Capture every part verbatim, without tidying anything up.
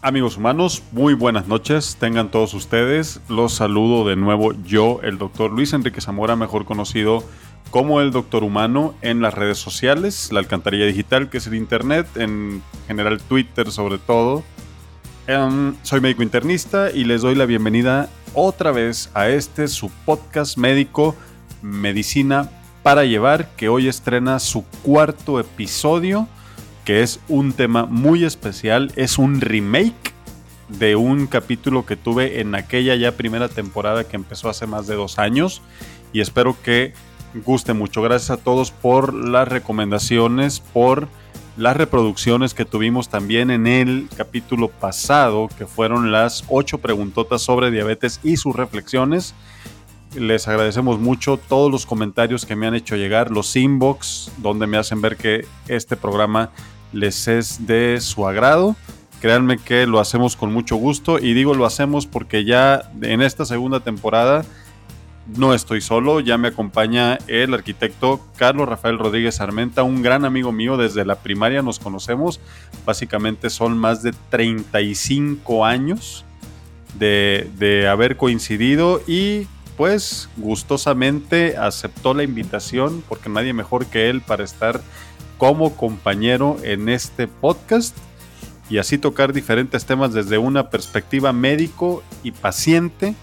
Amigos humanos, muy buenas noches, tengan todos ustedes. Los saludo de nuevo yo, el doctor Luis Enrique Zamora, mejor conocido como el Doctor Humano en las redes sociales, la alcantarilla digital que es el internet, en general Twitter sobre todo. Um, soy médico internista y les doy la bienvenida otra vez a este su podcast médico, Medicina para Llevar, que hoy estrena su cuarto episodio, que es un tema muy especial, es un remake de un capítulo que tuve en aquella ya primera temporada que empezó hace más de dos años y espero que guste mucho. Gracias a todos por las recomendaciones, por las reproducciones que tuvimos también en el capítulo pasado, que fueron las ocho preguntotas sobre diabetes y sus reflexiones. Les agradecemos mucho todos los comentarios que me han hecho llegar, los inbox, donde me hacen ver que este programa les es de su agrado. Créanme que lo hacemos con mucho gusto y digo lo hacemos porque ya en esta segunda temporada no estoy solo, ya me acompaña el arquitecto Carlos Rafael Rodríguez Armenta, un gran amigo mío, desde la primaria nos conocemos, básicamente son más de treinta y cinco años de, de haber coincidido y pues gustosamente aceptó la invitación porque nadie mejor que él para estar como compañero en este podcast y así tocar diferentes temas desde una perspectiva médico y paciente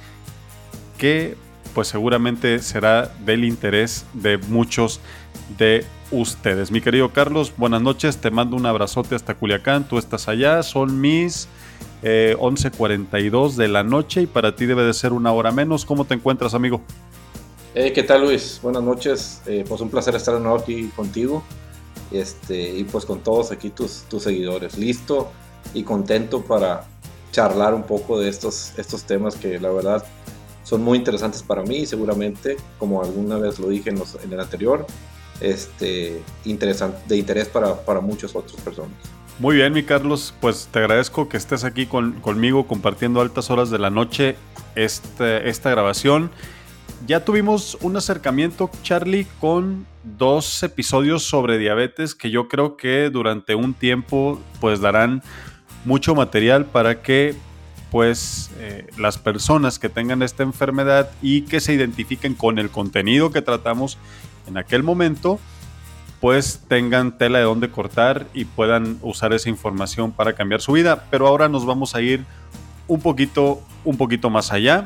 que pues seguramente será del interés de muchos de ustedes. Mi querido Carlos, buenas noches, te mando un abrazote hasta Culiacán, tú estás allá, son mis eh, once cuarenta y dos de la noche y para ti debe de ser una hora menos. ¿Cómo te encuentras, amigo? Hey, ¿qué tal, Luis? Buenas noches, eh, pues un placer estar de nuevo aquí contigo este, y pues con todos aquí tus, tus seguidores, listo y contento para charlar un poco de estos, estos temas que la verdad son muy interesantes para mí y seguramente, como alguna vez lo dije en, los, en el anterior, este, interesante, de interés para, para muchas otras personas. Muy bien, mi Carlos, pues te agradezco que estés aquí con, conmigo compartiendo a altas horas de la noche este, esta grabación. Ya tuvimos un acercamiento, Charlie, con dos episodios sobre diabetes que yo creo que durante un tiempo pues darán mucho material para que pues eh, las personas que tengan esta enfermedad y que se identifiquen con el contenido que tratamos en aquel momento, pues tengan tela de dónde cortar y puedan usar esa información para cambiar su vida. Pero ahora nos vamos a ir un poquito, un poquito más allá.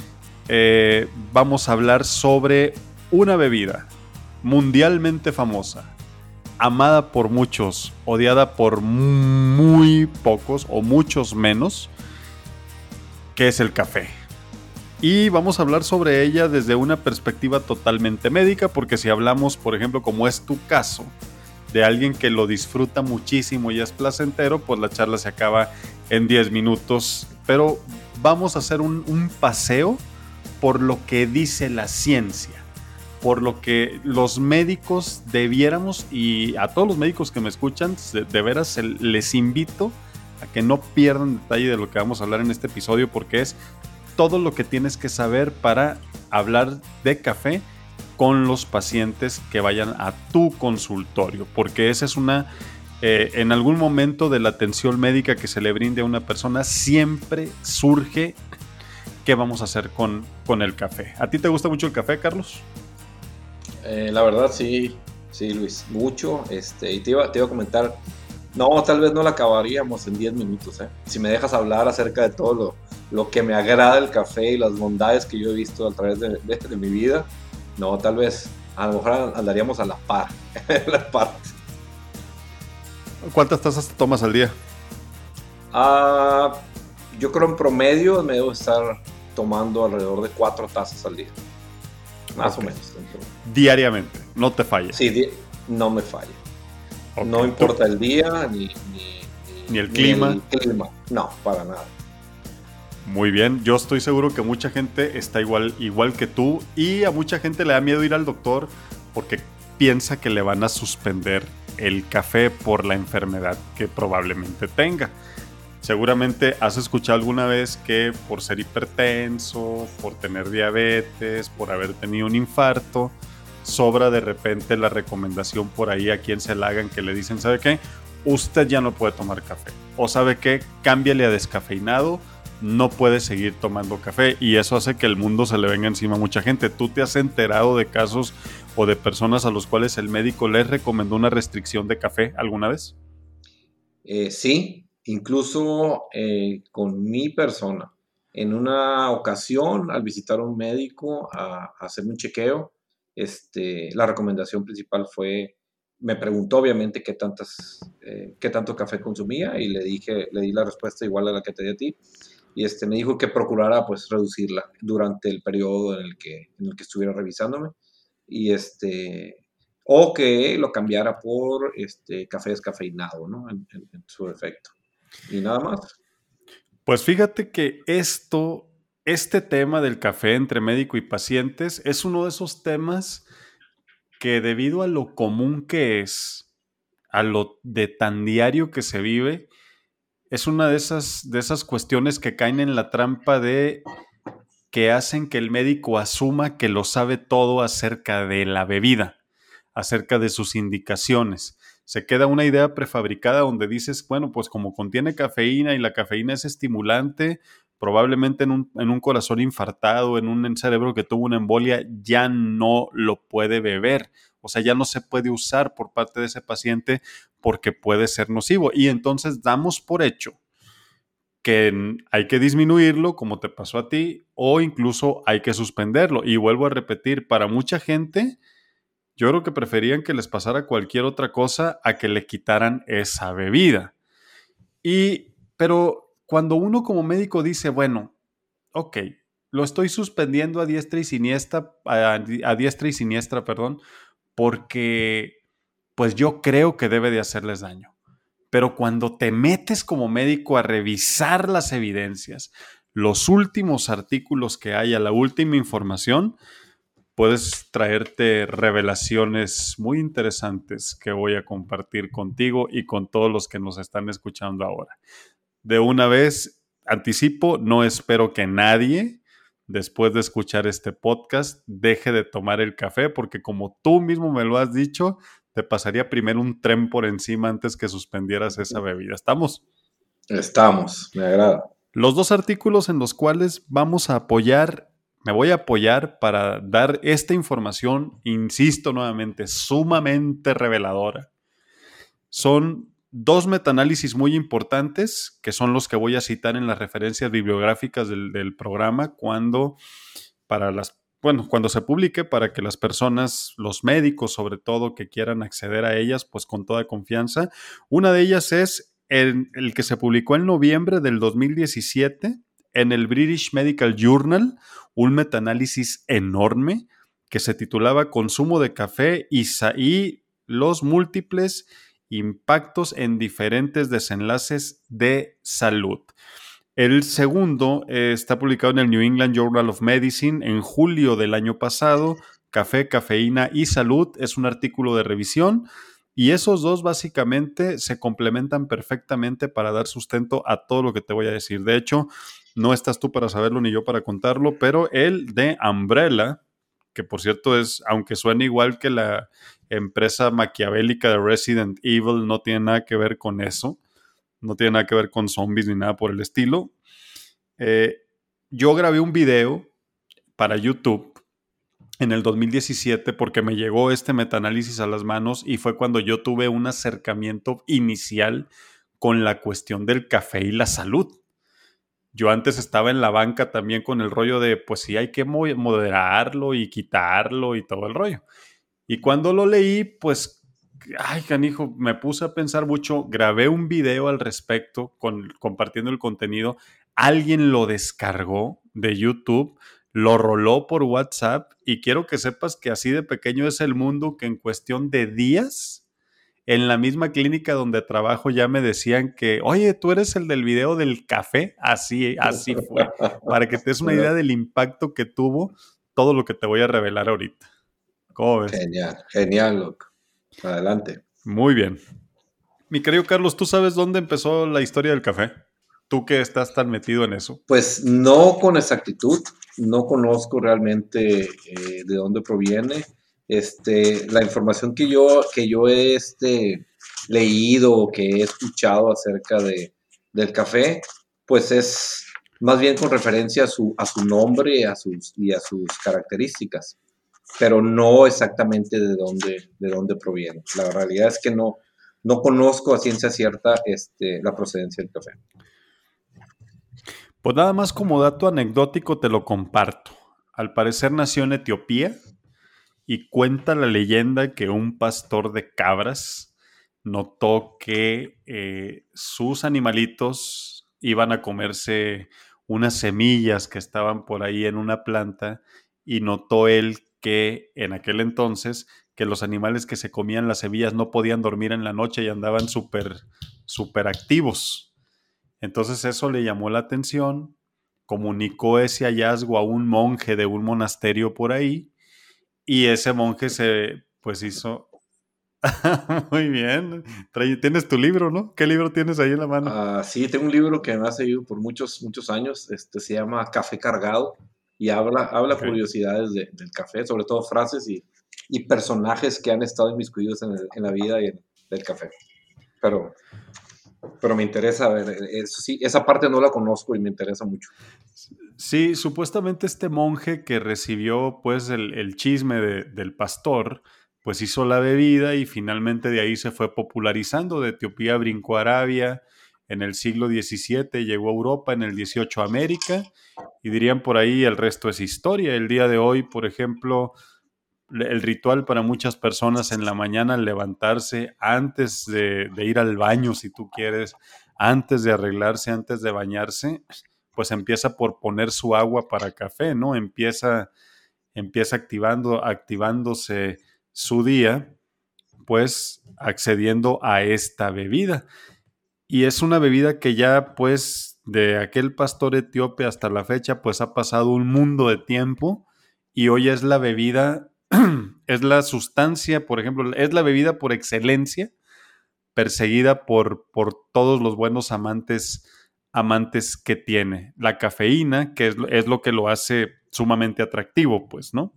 Eh, vamos a hablar sobre una bebida mundialmente famosa, amada por muchos, odiada por muy pocos o muchos menos, que es el café. Y vamos a hablar sobre ella desde una perspectiva totalmente médica, porque si hablamos, por ejemplo, como es tu caso, de alguien que lo disfruta muchísimo y es placentero, pues la charla se acaba en diez minutos. Pero vamos a hacer un, un paseo por lo que dice la ciencia, por lo que los médicos debiéramos, y a todos los médicos que me escuchan, de, de veras les invito a que no pierdan detalle de lo que vamos a hablar en este episodio, porque es todo lo que tienes que saber para hablar de café con los pacientes que vayan a tu consultorio, porque esa es una, eh, en algún momento de la atención médica que se le brinde a una persona, siempre surge qué vamos a hacer con, con el café. ¿A ti te gusta mucho el café, Carlos? Eh, la verdad sí, sí, Luis, mucho, este, y te iba, te iba a comentar. No, tal vez no la acabaríamos en diez minutos, ¿eh? Si me dejas hablar acerca de todo lo, lo que me agrada el café y las bondades que yo he visto a través de, de, de mi vida, no, tal vez a lo mejor andaríamos a la par, la parte. ¿Cuántas tazas tomas al día? Uh, yo creo en promedio me debo estar tomando alrededor de cuatro tazas al día, más okay. o menos. Entonces. Diariamente, no te falla. Sí, di- no me falla. Okay. No importa el día ni, ni, ni, el, ni clima. el clima. No, para nada. Muy bien, yo estoy seguro que mucha gente está igual, igual que tú y a mucha gente le da miedo ir al doctor porque piensa que le van a suspender el café por la enfermedad que probablemente tenga. Seguramente has escuchado alguna vez que por ser hipertenso, por tener diabetes, por haber tenido un infarto, sobra de repente la recomendación por ahí a quien se la hagan que le dicen, ¿sabe qué? usted ya no puede tomar café. O sabe qué, cámbiale a descafeinado, no puede seguir tomando café. Y eso hace que el mundo se le venga encima a mucha gente. ¿Tú te has enterado de casos o de personas a los cuales el médico les recomendó una restricción de café alguna vez? Eh, sí, incluso eh, con mi persona. En una ocasión, al visitar a un médico a, a hacerme un chequeo, este, la recomendación principal fue, me preguntó obviamente qué, tantas, eh, qué tanto café consumía y le dije, le di la respuesta igual a la que te di a ti. Y este, me dijo que procurara pues reducirla durante el periodo en el que, en el que estuviera revisándome. Y este, o que lo cambiara por este, café descafeinado, ¿no? En, en, en su efecto. Y nada más. Pues fíjate que esto, este tema del café entre médico y pacientes es uno de esos temas que debido a lo común que es, a lo de tan diario que se vive, es una de esas, de esas cuestiones que caen en la trampa de que hacen que el médico asuma que lo sabe todo acerca de la bebida, acerca de sus indicaciones. Se queda una idea prefabricada donde dices, bueno, pues como contiene cafeína y la cafeína es estimulante, probablemente en un, en un corazón infartado, en un cerebro que tuvo una embolia, ya no lo puede beber. O sea, ya no se puede usar por parte de ese paciente porque puede ser nocivo. Y entonces damos por hecho que hay que disminuirlo, como te pasó a ti, o incluso hay que suspenderlo. Y vuelvo a repetir, para mucha gente, yo creo que preferían que les pasara cualquier otra cosa a que le quitaran esa bebida. Y, pero cuando uno como médico dice, bueno, ok, lo estoy suspendiendo a diestra y siniestra, a, a diestra y siniestra, perdón, porque pues yo creo que debe de hacerles daño. Pero cuando te metes como médico a revisar las evidencias, los últimos artículos que hay, a la última información, puedes traerte revelaciones muy interesantes que voy a compartir contigo y con todos los que nos están escuchando ahora. De una vez, anticipo, no espero que nadie, después de escuchar este podcast, deje de tomar el café, porque como tú mismo me lo has dicho, te pasaría primero un tren por encima antes que suspendieras esa bebida. ¿Estamos? Estamos, me agrada. Los dos artículos en los cuales vamos a apoyar, me voy a apoyar para dar esta información, insisto nuevamente, sumamente reveladora. Son dos metaanálisis muy importantes, que son los que voy a citar en las referencias bibliográficas del, del programa cuando, para las, bueno, cuando se publique, para que las personas, los médicos sobre todo, que quieran acceder a ellas, pues con toda confianza. Una de ellas es el, el que se publicó en noviembre del dos mil diecisiete en el British Medical Journal, un metaanálisis enorme que se titulaba Consumo de café y, y los múltiples impactos en diferentes desenlaces de salud. El segundo eh, está publicado en el New England Journal of Medicine en julio del año pasado. Café, cafeína y salud es un artículo de revisión y esos dos básicamente se complementan perfectamente para dar sustento a todo lo que te voy a decir. De hecho, no estás tú para saberlo ni yo para contarlo, pero el de Umbrella, que por cierto es, aunque suene igual que la empresa maquiavélica de Resident Evil, no tiene nada que ver con eso, no tiene nada que ver con zombies ni nada por el estilo. Eh, yo grabé un video para YouTube en el dos mil diecisiete porque me llegó este metaanálisis a las manos y fue cuando yo tuve un acercamiento inicial con la cuestión del café y la salud. Yo antes estaba en la banca también con el rollo de, pues sí, hay que moderarlo y quitarlo y todo el rollo. Y cuando lo leí, pues, ay, canijo, me puse a pensar mucho, grabé un video al respecto, con, compartiendo el contenido, alguien lo descargó de YouTube, lo roló por WhatsApp y quiero que sepas que así de pequeño es el mundo que en cuestión de días, en la misma clínica donde trabajo ya me decían que, oye, tú eres el del video del café. Así, así fue. Para que te des una idea del impacto que tuvo todo lo que te voy a revelar ahorita. ¿Cómo ves? Genial, genial, loco. Adelante. Muy bien. Mi querido Carlos, ¿tú sabes dónde empezó la historia del café? Tú que estás tan metido en eso. Pues no con exactitud, no conozco realmente eh, de dónde proviene. Este, la información que yo, que yo he este, leído o que he escuchado acerca de, del café, pues es más bien con referencia a su, a su nombre a sus, y a sus características, pero no exactamente de dónde, de dónde proviene. La realidad es que no, no conozco a ciencia cierta este, la procedencia del café. Pues nada más como dato anecdótico te lo comparto. Al parecer nació en Etiopía y cuenta la leyenda que un pastor de cabras notó que eh, sus animalitos iban a comerse unas semillas que estaban por ahí en una planta y notó él que en aquel entonces que los animales que se comían las semillas no podían dormir en la noche y andaban súper súper activos. Entonces eso le llamó la atención, comunicó ese hallazgo a un monje de un monasterio por ahí y ese monje se pues hizo... Muy bien. Trae- Tienes tu libro, ¿no? ¿Qué libro tienes ahí en la mano? Uh, sí, tengo un libro que me ha seguido por muchos, muchos años, este, se llama Café Cargado y habla, habla Ok. curiosidades de, del café, sobre todo frases y, y personajes que han estado inmiscuidos en, el, en la vida y en, del café. Pero, pero me interesa ver, eso sí, esa parte no la conozco y me interesa mucho. Sí, supuestamente este monje que recibió pues el, el chisme de- del pastor, pues hizo la bebida y finalmente de ahí se fue popularizando. De Etiopía brincó a Arabia en el siglo diecisiete, llegó a Europa en el dieciocho a América y dirían por ahí el resto es historia. El día de hoy, por ejemplo, el ritual para muchas personas en la mañana al levantarse, antes de, de ir al baño, si tú quieres, antes de arreglarse, antes de bañarse, pues empieza por poner su agua para café, ¿no? Empieza, empieza activando, activándose su día, pues accediendo a esta bebida. Y es una bebida que ya, pues, de aquel pastor etíope hasta la fecha, pues ha pasado un mundo de tiempo y hoy es la bebida, es la sustancia, por ejemplo, es la bebida por excelencia, perseguida por, por todos los buenos amantes, amantes que tiene. La cafeína, que es, lo- es lo que lo hace sumamente atractivo, pues, ¿no?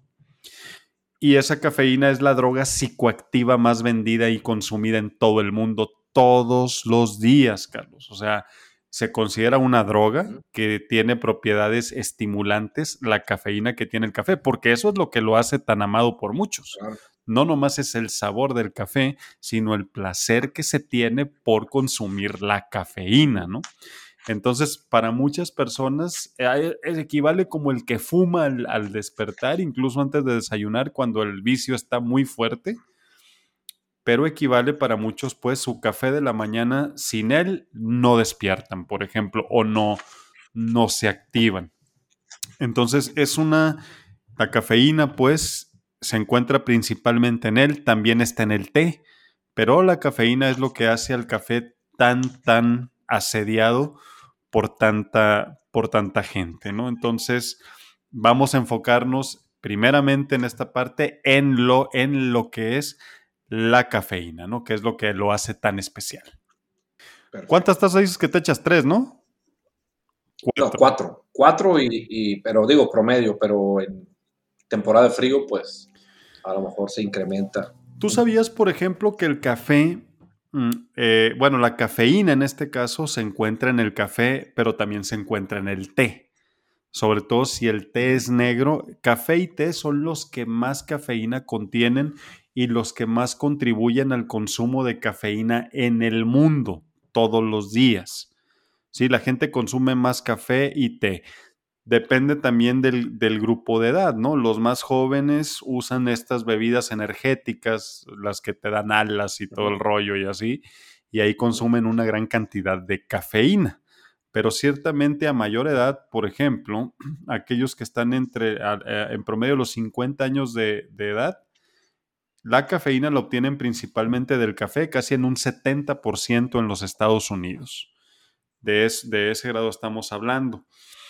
Y esa cafeína es la droga psicoactiva más vendida y consumida en todo el mundo todos los días, Carlos. O sea, se considera una droga que tiene propiedades estimulantes, la cafeína que tiene el café, porque eso es lo que lo hace tan amado por muchos. Claro. No nomás es el sabor del café, sino el placer que se tiene por consumir la cafeína, ¿no? Entonces, para muchas personas eh, equivale como el que fuma al, al despertar, incluso antes de desayunar, cuando el vicio está muy fuerte, pero equivale para muchos, pues, su café de la mañana, sin él no despiertan, por ejemplo, o no, no se activan. Entonces, es una, la cafeína, pues, se encuentra principalmente en él, también está en el té, pero la cafeína es lo que hace al café tan, tan asediado por tanta, por tanta gente, ¿no? Entonces, vamos a enfocarnos primeramente en esta parte, en lo, en lo que es la cafeína, ¿no? Que es lo que lo hace tan especial. ¿Cuántas Perfecto. tazas dices que te echas? Tres, ¿no? No, Cuatro. cuatro. Cuatro y, y, pero digo promedio, pero en temporada de frío, pues a lo mejor se incrementa. ¿Tú sabías, por ejemplo, que el café, mm, eh, bueno, la cafeína en este caso se encuentra en el café, pero también se encuentra en el té? Sobre todo si el té es negro, café y té son los que más cafeína contienen y los que más contribuyen al consumo de cafeína en el mundo todos los días. Sí, la gente consume más café y té. Depende también del, del grupo de edad, ¿no? Los más jóvenes usan estas bebidas energéticas, las que te dan alas y todo el rollo y así, y ahí consumen una gran cantidad de cafeína. Pero ciertamente a mayor edad, por ejemplo, aquellos que están entre, a- a- en promedio los cincuenta años de, de edad, la cafeína la obtienen principalmente del café, casi en un setenta por ciento en los Estados Unidos. De, es- de ese grado estamos hablando.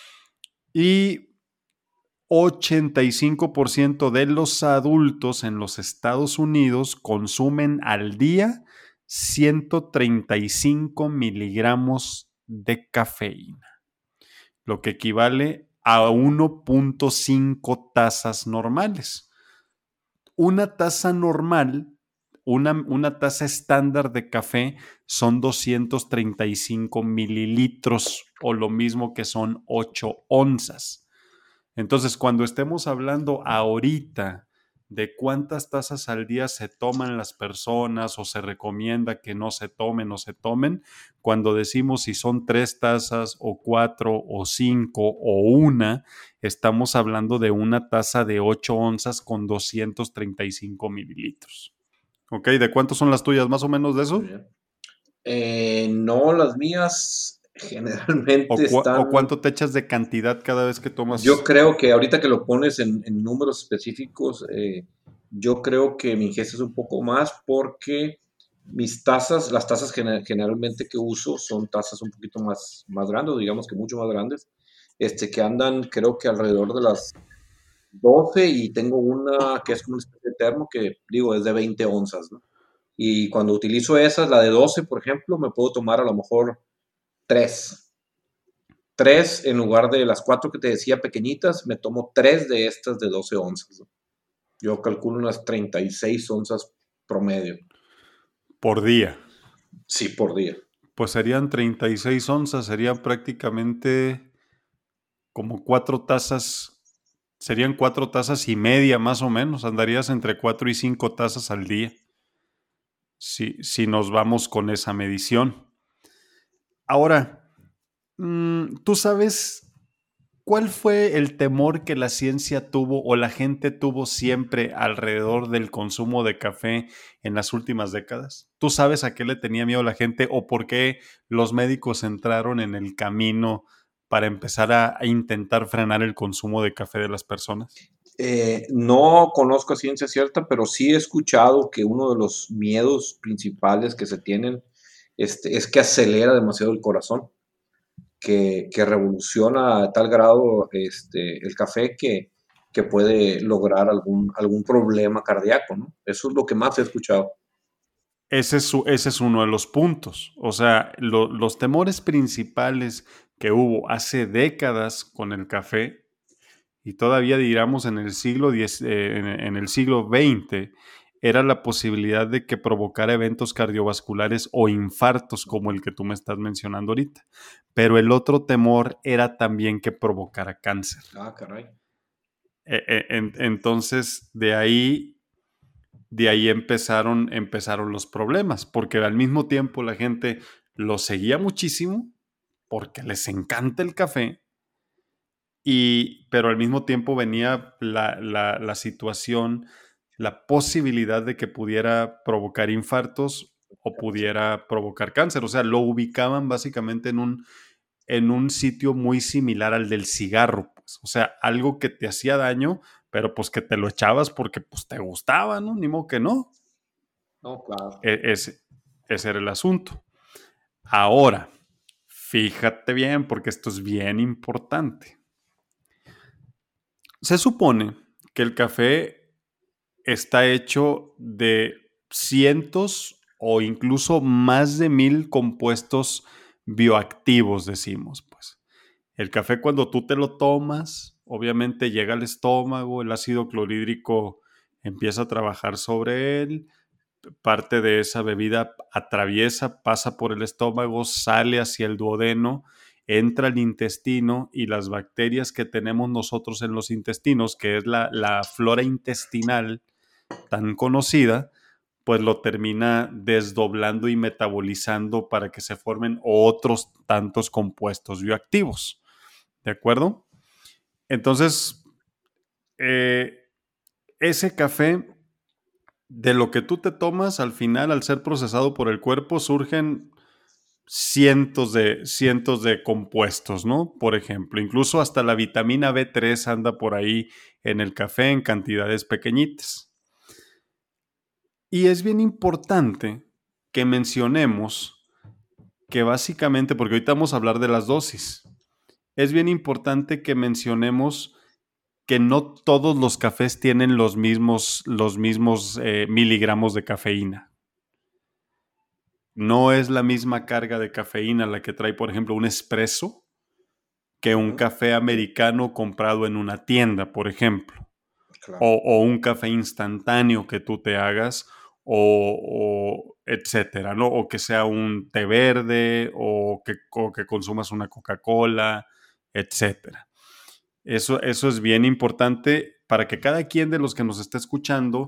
Y ochenta y cinco por ciento de los adultos en los Estados Unidos consumen al día ciento treinta y cinco miligramos de cafeína, lo que equivale a uno punto cinco tazas normales. Una taza normal, una, una taza estándar de café son doscientos treinta y cinco mililitros o lo mismo que son ocho onzas. Entonces, cuando estemos hablando ahorita de cuántas tazas al día se toman las personas o se recomienda que no se tomen o se tomen, cuando decimos si son tres tazas o cuatro o cinco o una, estamos hablando de una taza de ocho onzas con doscientos treinta y cinco mililitros. ¿Ok? ¿De cuántos son las tuyas? ¿Más o menos de Muy eso? bien. Eh, no, las mías generalmente ¿O, cu ¿O están. cuánto te echas de cantidad cada vez que Yo tomas? creo que ahorita que lo pones en, en números específicos, eh, yo creo que mi ingesta es un poco más porque mis tazas, las tazas gener- generalmente que uso son tazas un poquito más, más grandes, digamos que mucho más grandes, este, que andan creo que alrededor de las doce y tengo una que es como una especie de termo que digo es de veinte onzas, ¿no? Y cuando utilizo esas, la de doce por ejemplo, me puedo tomar a lo mejor tres. Tres en lugar de las cuatro que te decía pequeñitas, me tomo tres de estas de doce onzas, ¿no? Yo calculo unas treinta y seis onzas promedio. Por día. Sí, por día. Pues serían treinta y seis onzas, serían prácticamente como cuatro tazas, serían cuatro tazas y media más o menos, andarías entre cuatro y cinco tazas al día, si, si nos vamos con esa medición. Ahora, mmm, ¿tú sabes cuál fue el temor que la ciencia tuvo o la gente tuvo siempre alrededor del consumo de café en las últimas décadas? ¿Tú sabes a qué le tenía miedo la gente o por qué los médicos entraron en el camino para empezar a, a intentar frenar el consumo de café de las personas? Eh, no conozco a ciencia cierta, pero sí he escuchado que uno de los miedos principales que se tienen este, es que acelera demasiado el corazón, que, que revoluciona a tal grado este, el café que, que puede lograr algún, algún problema cardíaco, ¿no? Eso es lo que más he escuchado. Ese es, su, ese es uno de los puntos. O sea, lo, los temores principales que hubo hace décadas con el café y todavía digamos en el siglo diez, eh, en, en el siglo veinte era la posibilidad de que provocara eventos cardiovasculares o infartos como el que tú me estás mencionando ahorita. Pero el otro temor era también que provocara cáncer. Ah, caray. Eh, eh, en, entonces, de ahí, de ahí empezaron, empezaron los problemas, porque al mismo tiempo la gente lo seguía muchísimo porque les encanta el café. Y, pero al mismo tiempo venía la, la, la situación, la posibilidad de que pudiera provocar infartos o pudiera provocar cáncer. O sea, lo ubicaban básicamente en un, en un sitio muy similar al del cigarro. Pues. O sea, algo que te hacía daño, pero pues que te lo echabas porque pues te gustaba, ¿no? Ni modo que no. No, claro. E ese, ese era el asunto. Ahora, fíjate bien porque esto es bien importante. Se supone que el café está hecho de cientos o incluso más de mil compuestos bioactivos, decimos, pues. El café cuando tú te lo tomas, obviamente llega al estómago, el ácido clorhídrico empieza a trabajar sobre él, parte de esa bebida atraviesa, pasa por el estómago, sale hacia el duodeno, entra al intestino y las bacterias que tenemos nosotros en los intestinos, que es la, la flora intestinal tan conocida, pues lo termina desdoblando y metabolizando para que se formen otros tantos compuestos bioactivos. ¿De acuerdo? Entonces, eh, ese café de lo que tú te tomas, al final, al ser procesado por el cuerpo, surgen cientos de, cientos de compuestos, ¿no? Por ejemplo, incluso hasta la vitamina B tres anda por ahí en el café en cantidades pequeñitas. Y es bien importante que mencionemos que básicamente, porque ahorita vamos a hablar de las dosis, es bien importante que mencionemos que no todos los cafés tienen los mismos, los mismos eh, miligramos de cafeína. No es la misma carga de cafeína la que trae, por ejemplo, un espresso que un Ujú. café americano comprado en una tienda, por ejemplo. Claro. o, o un café instantáneo que tú te hagas, o, o etcétera, ¿no? O que sea un té verde, o que, o que consumas una Coca-Cola, etcétera. Eso, eso es bien importante para que cada quien de los que nos esté escuchando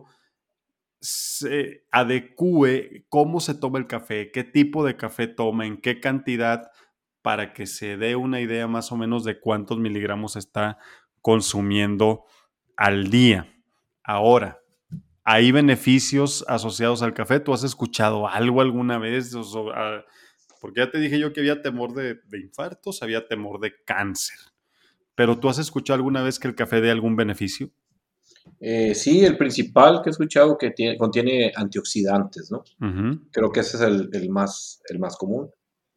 se adecue cómo se toma el café, qué tipo de café toma, en qué cantidad, para que se dé una idea más o menos de cuántos miligramos está consumiendo al día. Ahora, ¿hay beneficios asociados al café? ¿Tú has escuchado algo alguna vez? O so- ah, porque ya te dije yo que había temor de, de infartos, había temor de cáncer. Pero ¿tú has escuchado alguna vez que el café dé algún beneficio? Eh, sí, el principal que he escuchado que tiene, contiene antioxidantes, ¿no? Ujú. Creo que ese es el, el más, el más común.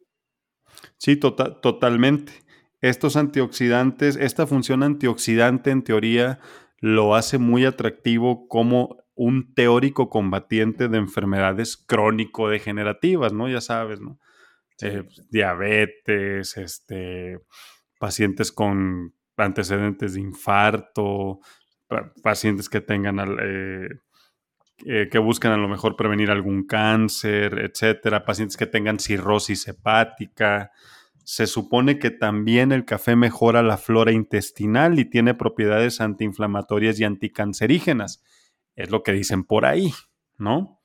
Sí, tota- totalmente. Estos antioxidantes, esta función antioxidante en teoría lo hace muy atractivo como un teórico combatiente de enfermedades crónico-degenerativas, ¿no? Ya sabes, ¿no? Eh, Sí, diabetes, este, pacientes con antecedentes de infarto, pa- pacientes que tengan al- eh, eh, que buscan a lo mejor prevenir algún cáncer, etcétera, pacientes que tengan cirrosis hepática. Se supone que también el café mejora la flora intestinal y tiene propiedades antiinflamatorias y anticancerígenas. Es lo que dicen por ahí, ¿no?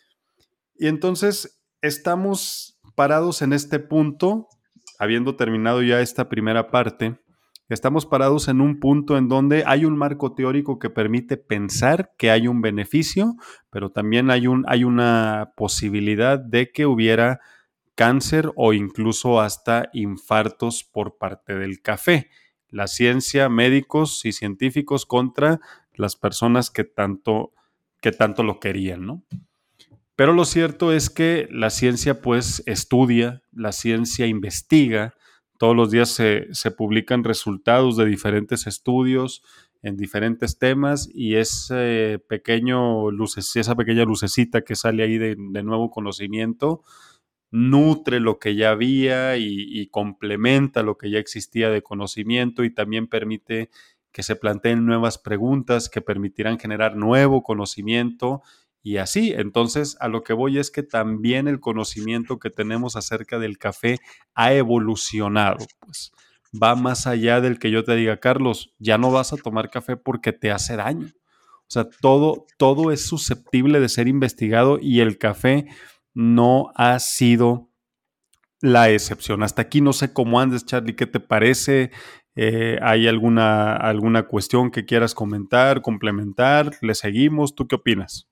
Y entonces estamos parados en este punto, habiendo terminado ya esta primera parte, estamos parados en un punto en donde hay un marco teórico que permite pensar que hay un beneficio, pero también hay, un, hay una posibilidad de que hubiera cáncer o incluso hasta infartos por parte del café. La ciencia, médicos y científicos contra las personas que tanto, que tanto lo querían, ¿no? Pero lo cierto es que la ciencia pues estudia, la ciencia investiga, todos los días se, se publican resultados de diferentes estudios en diferentes temas y ese pequeño luces, esa pequeña lucecita que sale ahí de, de nuevo conocimiento nutre lo que ya había y, y complementa lo que ya existía de conocimiento y también permite que se planteen nuevas preguntas que permitirán generar nuevo conocimiento y así. Entonces, a lo que voy es que también el conocimiento que tenemos acerca del café ha evolucionado, pues va más allá del que yo te diga, Carlos, ya no vas a tomar café porque te hace daño. O sea, todo, todo es susceptible de ser investigado y el café no ha sido la excepción. Hasta aquí no sé cómo andes, Charlie, ¿qué te parece? Eh, ¿Hay alguna, alguna cuestión que quieras comentar, complementar? ¿Le seguimos? ¿Tú qué opinas?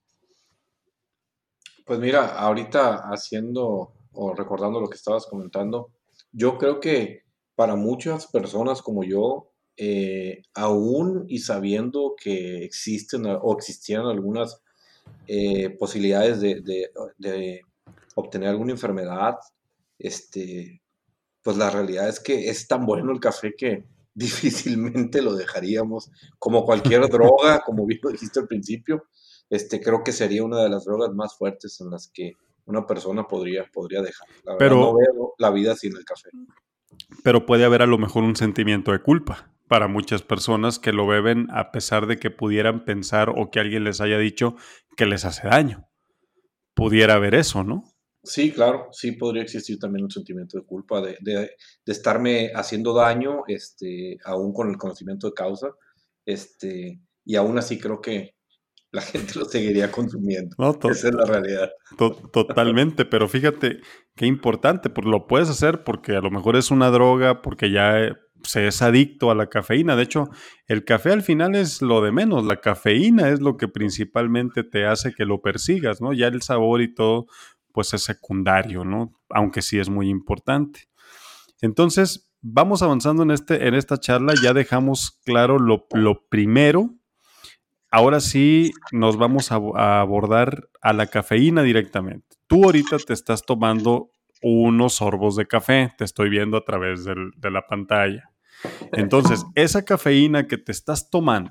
pues mira, ahorita haciendo o recordando lo que estabas comentando, yo creo que para muchas personas como yo, eh, aún y sabiendo que existen a- o existían algunas eh, posibilidades de, de- de obtener alguna enfermedad, este, pues la realidad es que es tan bueno el café que difícilmente lo dejaríamos. Como cualquier droga, como bien lo dijiste al principio, este, creo que sería una de las drogas más fuertes en las que una persona podría, podría dejar. La verdad, no Pero, veo la vida sin el café. pero puede haber a lo mejor un sentimiento de culpa para muchas personas que lo beben a pesar de que pudieran pensar o que alguien les haya dicho que les hace daño. Pudiera haber eso, ¿no? Sí, claro, sí podría existir también un sentimiento de culpa de, de, de estarme haciendo daño, este, aún con el conocimiento de causa, este, y aún así creo que la gente lo seguiría consumiendo. No, to- Esa es la realidad. To- Totalmente, pero fíjate qué importante, pues lo puedes hacer porque a lo mejor es una droga, porque ya eh, se es adicto a la cafeína. De hecho, el café al final es lo de menos, la cafeína es lo que principalmente te hace que lo persigas, ¿no? Ya el sabor y todo, pues es secundario, ¿no? Aunque sí es muy importante. Entonces, vamos avanzando en, este, en esta charla, ya dejamos claro lo, lo primero. Ahora sí nos vamos a, a abordar a la cafeína directamente. Tú ahorita te estás tomando unos sorbos de café, te estoy viendo a través del- de la pantalla. Entonces, esa cafeína que te estás tomando,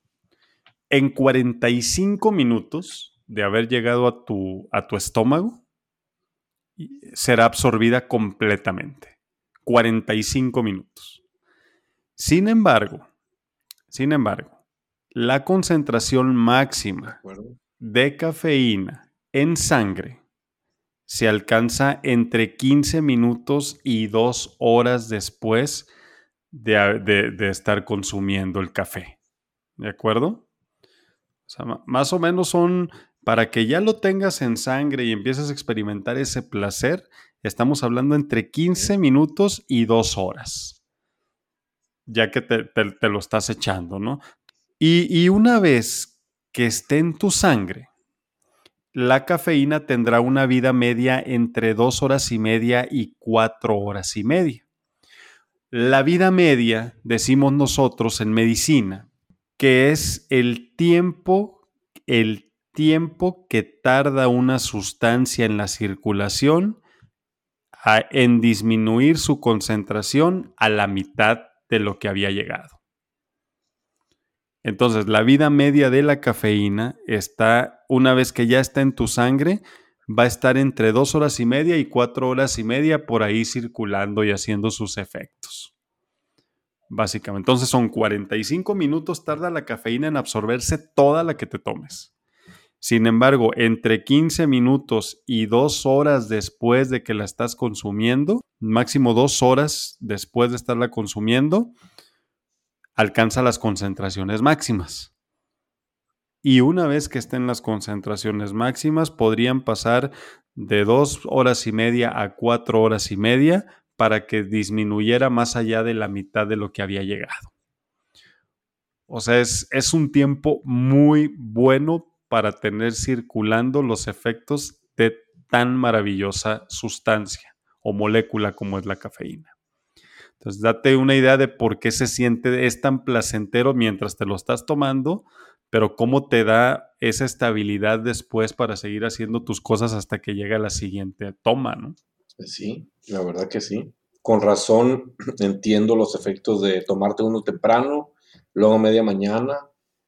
en cuarenta y cinco minutos de haber llegado a tu, a tu estómago, será absorbida completamente. cuarenta y cinco minutos. Sin embargo, sin embargo, La concentración máxima de cafeína en sangre se alcanza entre quince minutos y dos horas después de, de, de estar consumiendo el café. ¿De acuerdo? O sea, más o menos son, para que ya lo tengas en sangre y empieces a experimentar ese placer, estamos hablando entre quince minutos y dos horas, ya que te, te, te lo estás echando, ¿no? Y, y una vez que esté en tu sangre, la cafeína tendrá una vida media entre dos horas y media y cuatro horas y media. La vida media, decimos nosotros en medicina, que es el tiempo, el tiempo que tarda una sustancia en la circulación a, en disminuir su concentración a la mitad de lo que había llegado. Entonces, la vida media de la cafeína está, una vez que ya está en tu sangre, va a estar entre dos horas y media y cuatro horas y media por ahí circulando y haciendo sus efectos. Básicamente. Entonces son cuarenta y cinco minutos tarda la cafeína en absorberse toda la que te tomes. Sin embargo, entre quince minutos y dos horas después de que la estás consumiendo, máximo dos horas después de estarla consumiendo, alcanza las concentraciones máximas. Y una vez que estén las concentraciones máximas, podrían pasar de dos horas y media a cuatro horas y media para que disminuyera más allá de la mitad de lo que había llegado. O sea, es, es un tiempo muy bueno para tener circulando los efectos de tan maravillosa sustancia o molécula como es la cafeína. Entonces, date una idea de por qué se siente, es tan placentero mientras te lo estás tomando, pero cómo te da esa estabilidad después para seguir haciendo tus cosas hasta que llega la siguiente toma, ¿no? Sí, la verdad que sí. Con razón entiendo los efectos de tomarte uno temprano, luego media mañana,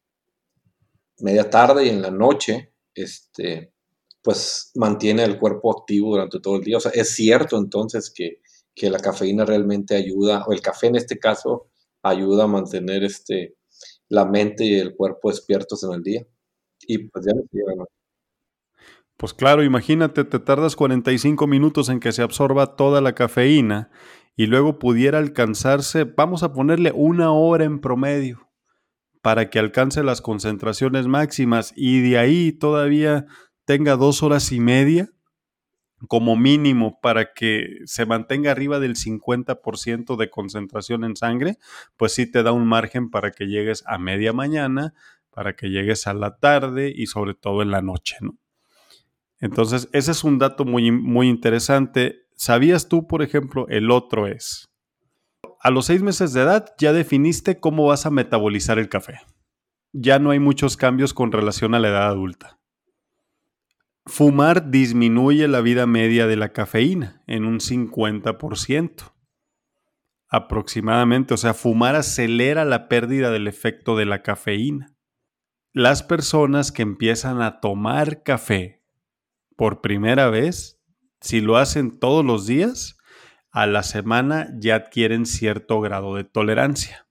media tarde y en la noche, este, pues mantiene el cuerpo activo durante todo el día. O sea, es cierto entonces que, que la cafeína realmente ayuda, o el café en este caso, ayuda a mantener este, la mente y el cuerpo despiertos en el día. Y pues ya no llega, ¿no? Pues claro, imagínate, te tardas cuarenta y cinco minutos en que se absorba toda la cafeína y luego pudiera alcanzarse, vamos a ponerle una hora en promedio para que alcance las concentraciones máximas y de ahí todavía tenga dos horas y media como mínimo para que se mantenga arriba del cincuenta por ciento de concentración en sangre, pues sí te da un margen para que llegues a media mañana, para que llegues a la tarde y sobre todo en la noche, ¿no? Entonces, ese es un dato muy, muy interesante. ¿Sabías tú, por ejemplo, el otro es, a los seis meses de edad ya definiste cómo vas a metabolizar el café? Ya no hay muchos cambios con relación a la edad adulta. Fumar disminuye la vida media de la cafeína en un cincuenta por ciento aproximadamente. O sea, fumar acelera la pérdida del efecto de la cafeína. Las personas que empiezan a tomar café por primera vez, si lo hacen todos los días, a la semana ya adquieren cierto grado de tolerancia.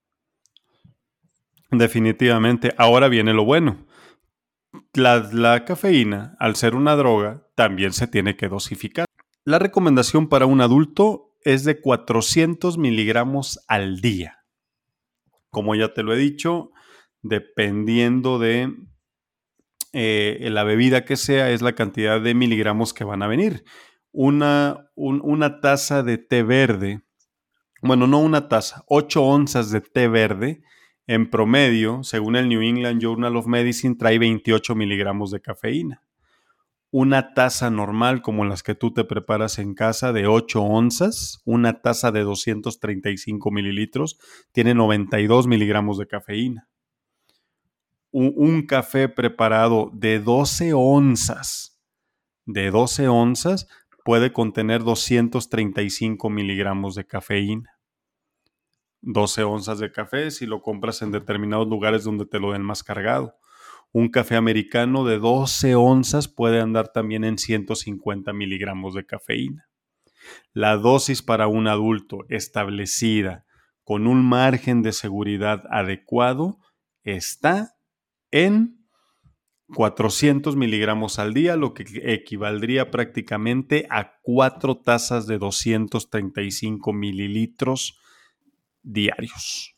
Definitivamente. Ahora viene lo bueno. La, la cafeína, al ser una droga, también se tiene que dosificar. La recomendación para un adulto es de cuatrocientos miligramos al día. Como ya te lo he dicho, dependiendo de eh, la bebida que sea, es la cantidad de miligramos que van a venir. Una, un, una taza de té verde, bueno, no una taza, ocho onzas de té verde, en promedio, según el New England Journal of Medicine, trae veintiocho miligramos de cafeína. Una taza normal, como las que tú te preparas en casa, de ocho onzas, una taza de doscientos treinta y cinco mililitros, tiene noventa y dos miligramos de cafeína. Un, un café preparado de doce onzas, de doce onzas, puede contener doscientos treinta y cinco miligramos de cafeína. doce onzas de café si lo compras en determinados lugares donde te lo den más cargado. Un café americano de doce onzas puede andar también en ciento cincuenta miligramos de cafeína. La dosis para un adulto establecida con un margen de seguridad adecuado está en cuatrocientos miligramos al día, lo que equivaldría prácticamente a cuatro tazas de doscientos treinta y cinco mililitros diarios.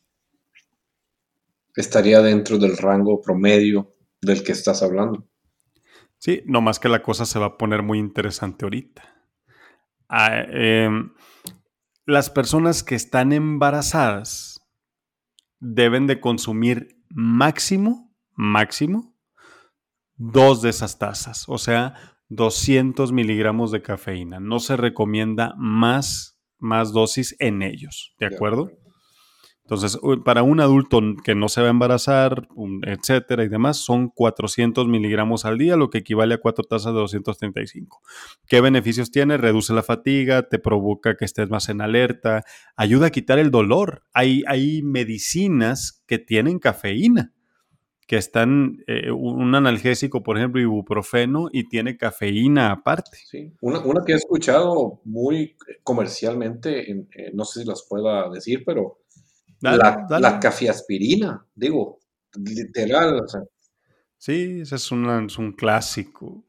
Estaría dentro del rango promedio del que estás hablando. Sí, no más que la cosa se va a poner muy interesante ahorita. Ah, eh, las personas que están embarazadas deben de consumir máximo, máximo, dos de esas tazas, o sea, doscientos miligramos de cafeína. No se recomienda más, más dosis en ellos, ¿de acuerdo? De acuerdo. Entonces, para un adulto que no se va a embarazar, etcétera y demás, son cuatrocientos miligramos al día, lo que equivale a cuatro tazas de doscientos treinta y cinco. ¿Qué beneficios tiene? Reduce la fatiga, te provoca que estés más en alerta, ayuda a quitar el dolor. Hay, hay medicinas que tienen cafeína, que están, eh, un analgésico, por ejemplo, ibuprofeno, y tiene cafeína aparte. Sí, una, una que he escuchado muy comercialmente, en, eh, no sé si las pueda decir, pero Dale, la, dale. la cafiaspirina, digo, literal, o sea, Sí, ese es, una, es un clásico.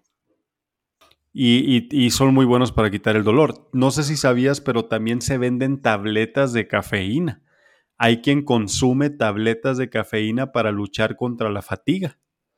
Y, y, y son muy buenos para quitar el dolor. No sé si sabías, pero también se venden tabletas de cafeína. Hay quien consume tabletas de cafeína para luchar contra la fatiga,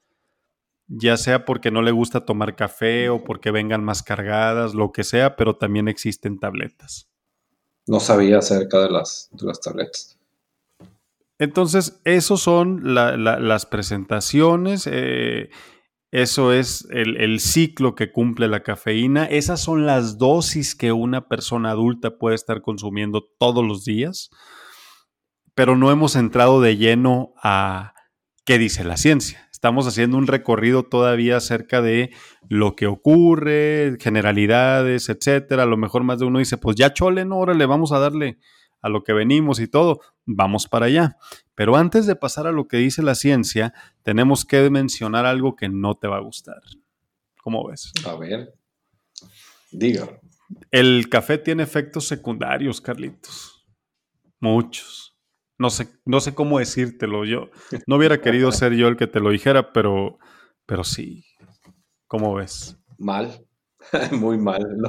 ya sea porque no le gusta tomar café o porque vengan más cargadas, lo que sea, pero también existen tabletas. no sabía acerca de las, de las tabletas. Entonces, esos son la, la, las presentaciones, eh, eso es el, el ciclo que cumple la cafeína, esas son las dosis que una persona adulta puede estar consumiendo todos los días, pero no hemos entrado de lleno a qué dice la ciencia. Estamos haciendo un recorrido todavía acerca de lo que ocurre, generalidades, etcétera. A lo mejor más de uno dice, pues ya chole, no, órale, vamos a darle a lo que venimos y todo, vamos para allá. Pero antes de pasar a lo que dice la ciencia, tenemos que mencionar algo que no te va a gustar. ¿Cómo ves? A ver, diga. El café tiene efectos secundarios, Carlitos. Muchos. No sé, no sé cómo decírtelo. Yo no hubiera querido ser yo el que te lo dijera, pero, pero sí. ¿Cómo ves? Mal, muy mal. No,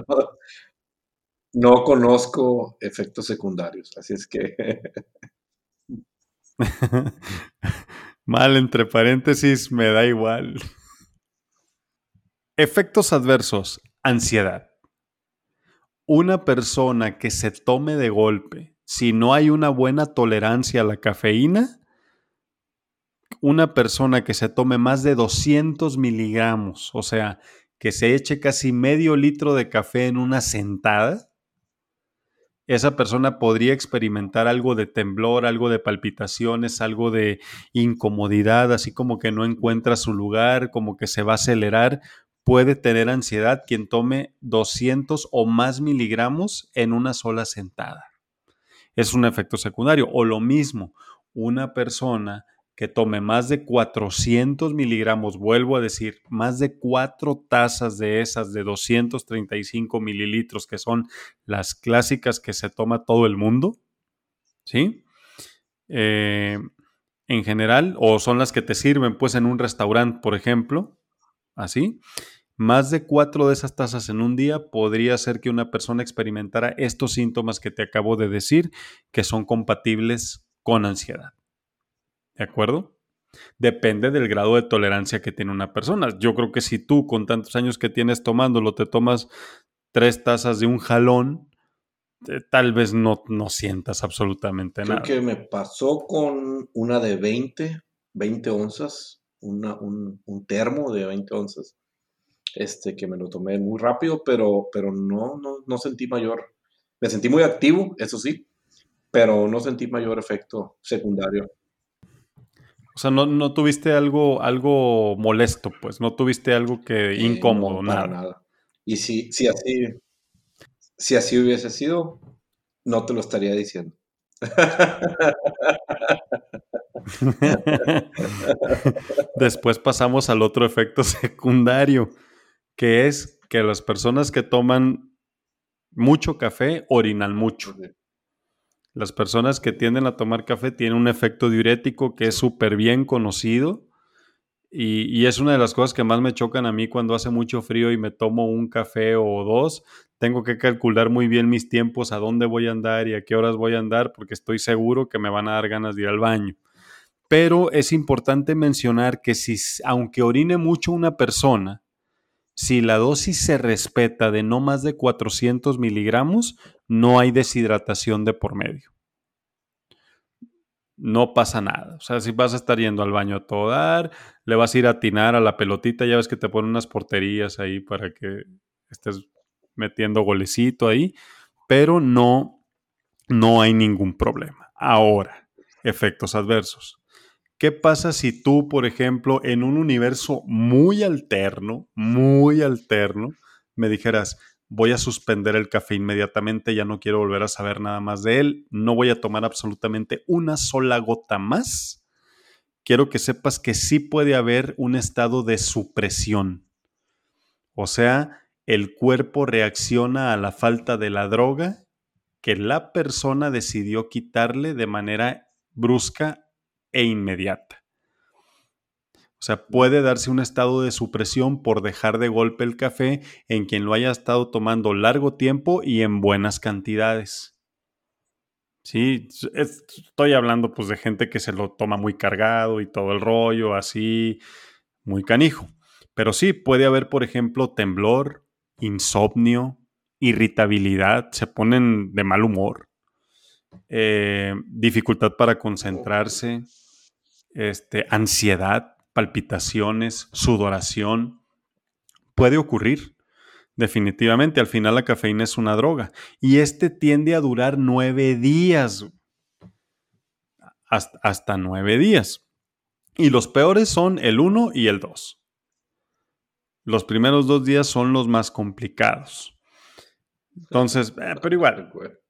no conozco efectos secundarios, así es que Mal, entre paréntesis, me da igual. Efectos adversos. Ansiedad. Una persona que se tome de golpe, si no hay una buena tolerancia a la cafeína, una persona que se tome más de doscientos miligramos, o sea, que se eche casi medio litro de café en una sentada, esa persona podría experimentar algo de temblor, algo de palpitaciones, algo de incomodidad, así como que no encuentra su lugar, como que se va a acelerar. Puede tener ansiedad quien tome doscientos o más miligramos en una sola sentada. Es un efecto secundario. O lo mismo, una persona que tome más de cuatrocientos miligramos, vuelvo a decir, más de cuatro tazas de esas de doscientos treinta y cinco mililitros, que son las clásicas que se toma todo el mundo, ¿sí? Eh, en general, o son las que te sirven pues en un restaurante, por ejemplo, así. Más de cuatro de esas tazas en un día podría hacer que una persona experimentara estos síntomas que te acabo de decir, que son compatibles con ansiedad. ¿De acuerdo? Depende del grado de tolerancia que tiene una persona. Yo creo que si tú, con tantos años que tienes tomándolo, te tomas tres tazas de un jalón, eh, tal vez no, no sientas absolutamente creo nada. que me pasó con una de veinte, veinte onzas, una, un, un termo de veinte onzas, este, que me lo tomé muy rápido, pero, pero no, no, no sentí mayor. Me sentí muy activo, eso sí, pero no sentí mayor efecto secundario. O sea, no, no tuviste algo, algo molesto, pues, no tuviste algo que Eh, incómodo, no, para nada. nada. Y si, si así, si así hubiese sido, no te lo estaría diciendo. Después pasamos al otro efecto secundario, que es que las personas que toman mucho café orinan mucho. Las personas que tienden a tomar café tienen un efecto diurético que es súper bien conocido y, y es una de las cosas que más me chocan a mí cuando hace mucho frío y me tomo un café o dos. Tengo que calcular muy bien mis tiempos, a dónde voy a andar y a qué horas voy a andar porque estoy seguro que me van a dar ganas de ir al baño. Pero es importante mencionar que si, aunque orine mucho una persona, si la dosis se respeta de no más de cuatrocientos miligramos, no hay deshidratación de por medio. No pasa nada. O sea, si vas a estar yendo al baño a todo dar, le vas a ir a atinar a la pelotita, ya ves que te ponen unas porterías ahí para que estés metiendo golecito ahí, pero no, no hay ningún problema. Ahora, efectos adversos. ¿Qué pasa si tú, por ejemplo, en un universo muy alterno, muy alterno, me dijeras, voy a suspender el café inmediatamente, ya no quiero volver a saber nada más de él, no voy a tomar absolutamente una sola gota más? Quiero que sepas que sí puede haber un estado de supresión. O sea, el cuerpo reacciona a la falta de la droga que la persona decidió quitarle de manera brusca e inmediata. O sea, puede darse un estado de supresión por dejar de golpe el café en quien lo haya estado tomando largo tiempo y en buenas cantidades. Sí, es, estoy hablando pues de gente que se lo toma muy cargado y todo el rollo, así, muy canijo. Pero sí, puede haber, por ejemplo, temblor, insomnio, irritabilidad, se ponen de mal humor, eh, dificultad para concentrarse, este, ansiedad, palpitaciones, sudoración. Puede ocurrir, definitivamente. Al final la cafeína es una droga y este tiende a durar nueve días. Hasta, hasta nueve días. Y los peores son el uno y el dos. Los primeros dos días son los más complicados. Entonces, eh, pero igual,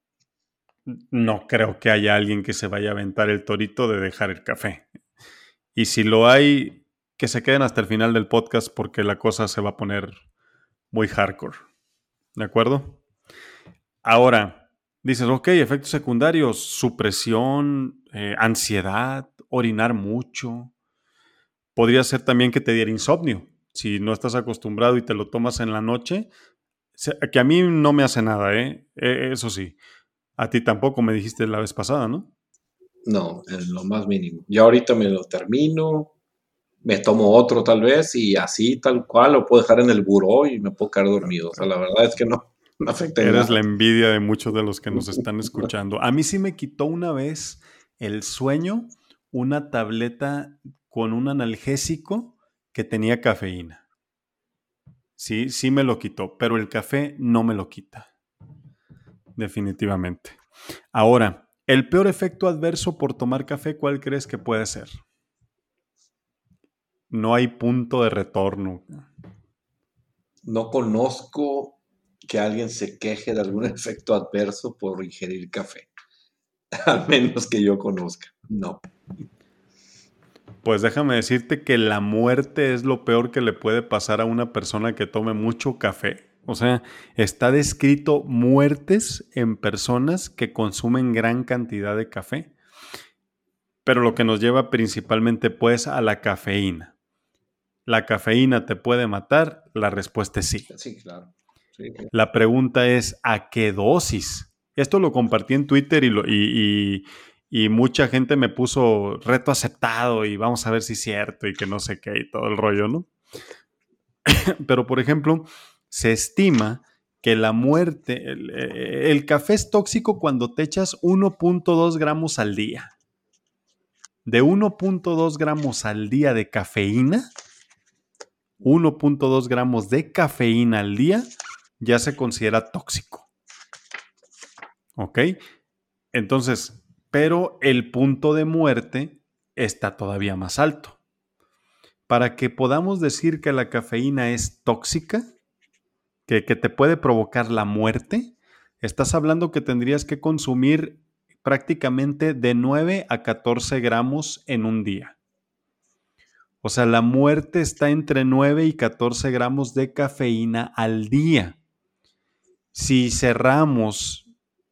no creo que haya alguien que se vaya a aventar el torito de dejar el café. Y si lo hay, que se queden hasta el final del podcast porque la cosa se va a poner muy hardcore. ¿De acuerdo? Ahora, dices, ok, efectos secundarios, supresión, eh, ansiedad, orinar mucho. Podría ser también que te diera insomnio. Si no estás acostumbrado y te lo tomas en la noche, que a mí no me hace nada, ¿eh? Eso sí. A ti tampoco me dijiste la vez pasada, ¿no? No, en lo más mínimo. Ya ahorita me lo termino, me tomo otro tal vez y así tal cual lo puedo dejar en el buró y me puedo quedar dormido. O sea, la verdad es que no, no afecta en Eres nada. la envidia de muchos de los que nos están escuchando. A mí sí me quitó una vez el sueño una tableta con un analgésico que tenía cafeína. Sí, sí me lo quitó, pero el café no me lo quita. Definitivamente. Ahora, el peor efecto adverso por tomar café, ¿cuál crees que puede ser? No hay punto de retorno. No conozco que alguien se queje de algún efecto adverso por ingerir café. Al menos que yo conozca. No. Pues déjame decirte que la muerte es lo peor que le puede pasar a una persona que tome mucho café. O sea, está descrito muertes en personas que consumen gran cantidad de café. Pero lo que nos lleva principalmente pues a la cafeína. ¿La cafeína te puede matar? La respuesta es sí. Sí, claro. Sí. La pregunta es ¿a qué dosis? Esto lo compartí en Twitter y, lo, y, y, y mucha gente me puso reto aceptado y vamos a ver si es cierto y que no sé qué y todo el rollo, ¿no? Pero, por ejemplo, se estima que la muerte, el, el café es tóxico cuando te echas uno punto dos gramos al día. De uno punto dos gramos al día de cafeína, uno punto dos gramos de cafeína al día ya se considera tóxico. ¿Ok? Entonces, pero el punto de muerte está todavía más alto. Para que podamos decir que la cafeína es tóxica, que, que te puede provocar la muerte, estás hablando que tendrías que consumir prácticamente de nueve a catorce gramos en un día. O sea, la muerte está entre nueve y catorce gramos de cafeína al día. Si cerramos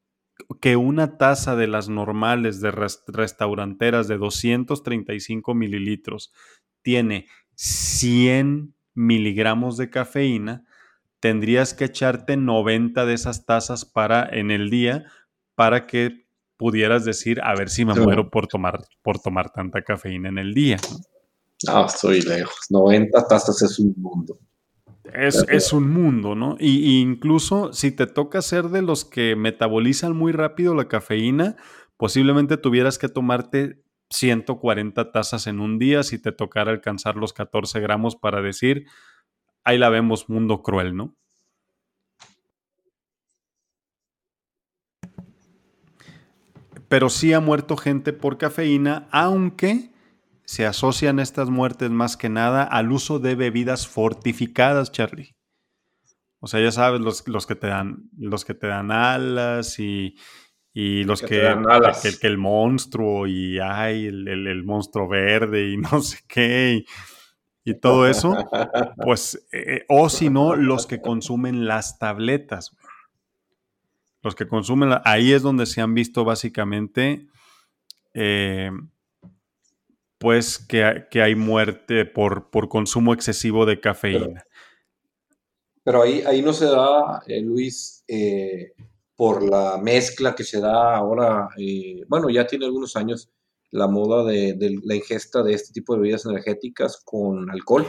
que una taza de las normales de res- restauranteras de doscientos treinta y cinco mililitros tiene cien miligramos de cafeína, tendrías que echarte noventa de esas tazas para, en el día para que pudieras decir, a ver si me muero por tomar, por tomar tanta cafeína en el día, ¿no? No, estoy lejos. noventa tazas es un mundo. Es, es un mundo, ¿no? Y, y incluso si te toca ser de los que metabolizan muy rápido la cafeína, posiblemente tuvieras que tomarte ciento cuarenta tazas en un día si te tocara alcanzar los catorce gramos para decir, ahí la vemos, mundo cruel, ¿no? Pero sí ha muerto gente por cafeína, aunque se asocian estas muertes más que nada al uso de bebidas fortificadas, Charlie. O sea, ya sabes, los, los que te dan, los que te dan alas y, y los Que te que, dan que, que- alas. que el monstruo y ay, el, el- el monstruo verde y no sé qué y, y todo eso, pues, eh, o si no, los que consumen las tabletas. Los que consumen, la- ahí es donde se han visto básicamente, eh, pues, que, hay- que hay muerte por, por consumo excesivo de Pero, cafeína. pero ahí, ahí no se da, eh, Luis, eh, por la mezcla que se da ahora, eh, bueno, ya tiene algunos años la moda de, de la ingesta de este tipo de bebidas energéticas con alcohol,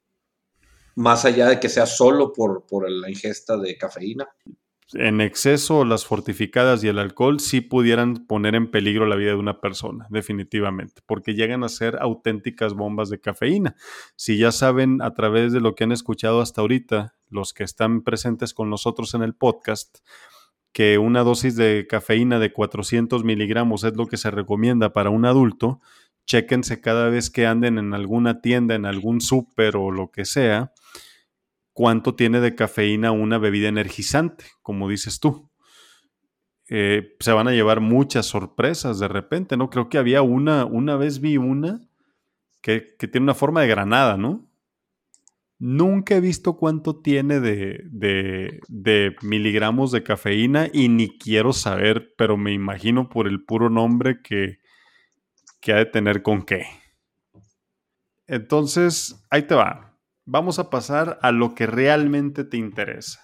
más allá de que sea solo por, por la ingesta de cafeína. En exceso, las fortificadas y el alcohol sí pudieran poner en peligro la vida de una persona, definitivamente, porque llegan a ser auténticas bombas de cafeína. Si ya saben a través de lo que han escuchado hasta ahorita, los que están presentes con nosotros en el podcast, que una dosis de cafeína de cuatrocientos miligramos es lo que se recomienda para un adulto, chéquense cada vez que anden en alguna tienda, en algún súper o lo que sea, cuánto tiene de cafeína una bebida energizante, como dices tú. Eh, se van a llevar muchas sorpresas de repente, ¿no? Creo que había una, una vez vi una que, que tiene una forma de granada, ¿no? Nunca he visto cuánto tiene de, de, de miligramos de cafeína y ni quiero saber, pero me imagino por el puro nombre que, que ha de tener con qué. Entonces, ahí te va. Vamos a pasar a lo que realmente te interesa,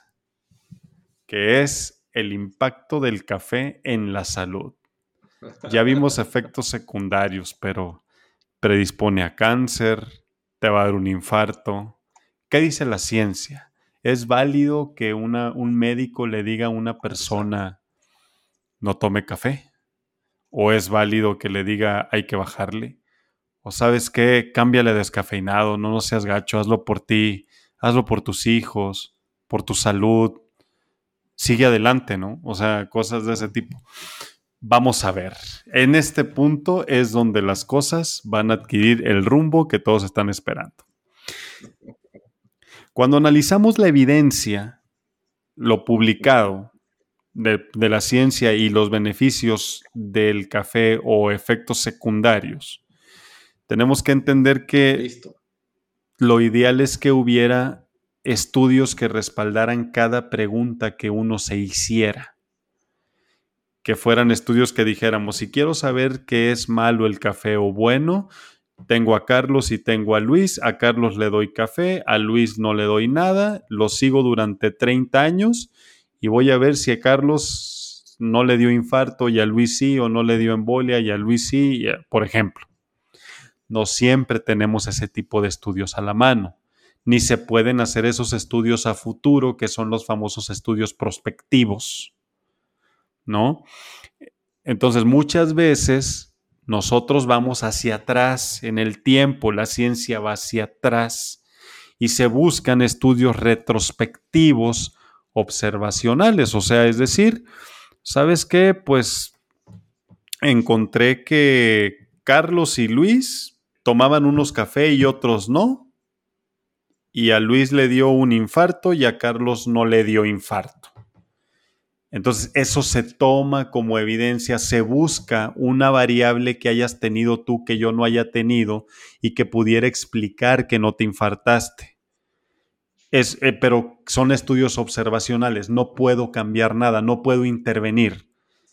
que es el impacto del café en la salud. Ya vimos efectos secundarios, pero predispone a cáncer, te va a dar un infarto. ¿Qué dice la ciencia? ¿Es válido que una, un médico le diga a una Exacto. persona no tome café? ¿O es válido que le diga hay que bajarle? ¿O sabes qué? Cámbiale descafeinado, no, no seas gacho, hazlo por ti, hazlo por tus hijos, por tu salud, sigue adelante, ¿no? O sea, cosas de ese tipo. Vamos a ver. En este punto es donde las cosas van a adquirir el rumbo que todos están esperando. Cuando analizamos la evidencia, lo publicado de, de la ciencia y los beneficios del café o efectos secundarios, tenemos que entender que Listo. lo ideal es que hubiera estudios que respaldaran cada pregunta que uno se hiciera. Que fueran estudios que dijéramos, si quiero saber qué es malo el café o bueno, tengo a Carlos y tengo a Luis, a Carlos le doy café, a Luis no le doy nada, lo sigo durante treinta años y voy a ver si a Carlos no le dio infarto y a Luis sí, o no le dio embolia y a Luis sí, por ejemplo. No siempre tenemos ese tipo de estudios a la mano, ni se pueden hacer esos estudios a futuro, que son los famosos estudios prospectivos, ¿no? Entonces, muchas veces nosotros vamos hacia atrás en el tiempo, la ciencia va hacia atrás y se buscan estudios retrospectivos observacionales, o sea, es decir, ¿sabes qué? Pues encontré que Carlos y Luis tomaban unos café y otros no, y a Luis le dio un infarto y a Carlos no le dio infarto. Entonces, eso se toma como evidencia, se busca una variable que hayas tenido tú que yo no haya tenido y que pudiera explicar que no te infartaste. Es, eh, pero son estudios observacionales, no puedo cambiar nada, no puedo intervenir.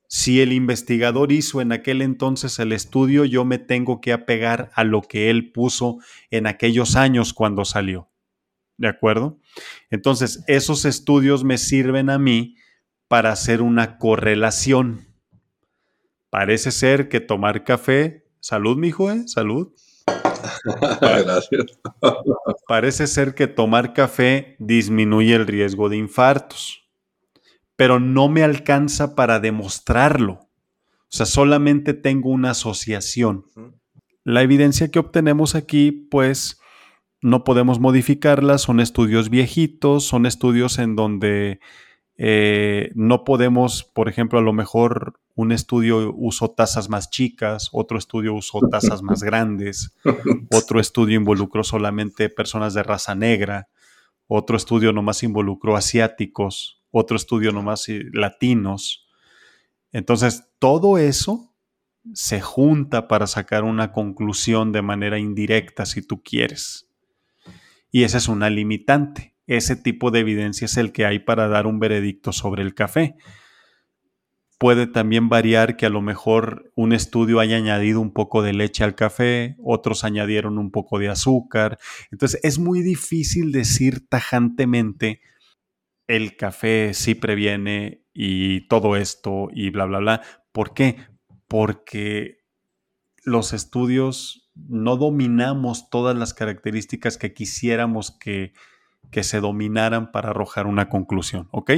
Si el investigador hizo en aquel entonces el estudio, yo me tengo que apegar a lo que él puso en aquellos años cuando salió. ¿De acuerdo? Entonces, esos estudios me sirven a mí para hacer una correlación. Parece ser que tomar café, salud, mijo, ¿eh? Salud. Pa- Gracias. Parece ser que tomar café disminuye el riesgo de infartos, pero no me alcanza para demostrarlo. O sea, solamente tengo una asociación. La evidencia que obtenemos aquí, pues, no podemos modificarla, son estudios viejitos, son estudios en donde eh, no podemos, por ejemplo, a lo mejor un estudio usó tasas más chicas, otro estudio usó tasas más grandes, otro estudio involucró solamente personas de raza negra, otro estudio nomás involucró asiáticos, otro estudio nomás eh, latinos. Entonces, todo eso se junta para sacar una conclusión de manera indirecta, si tú quieres. Y esa es una limitante. Ese tipo de evidencia es el que hay para dar un veredicto sobre el café. Puede también variar que a lo mejor un estudio haya añadido un poco de leche al café, otros añadieron un poco de azúcar. Entonces es muy difícil decir tajantemente el café sí previene y todo esto y bla, bla, bla. ¿Por qué? Porque los estudios no dominamos todas las características que quisiéramos que, que se dominaran para arrojar una conclusión, ¿ok?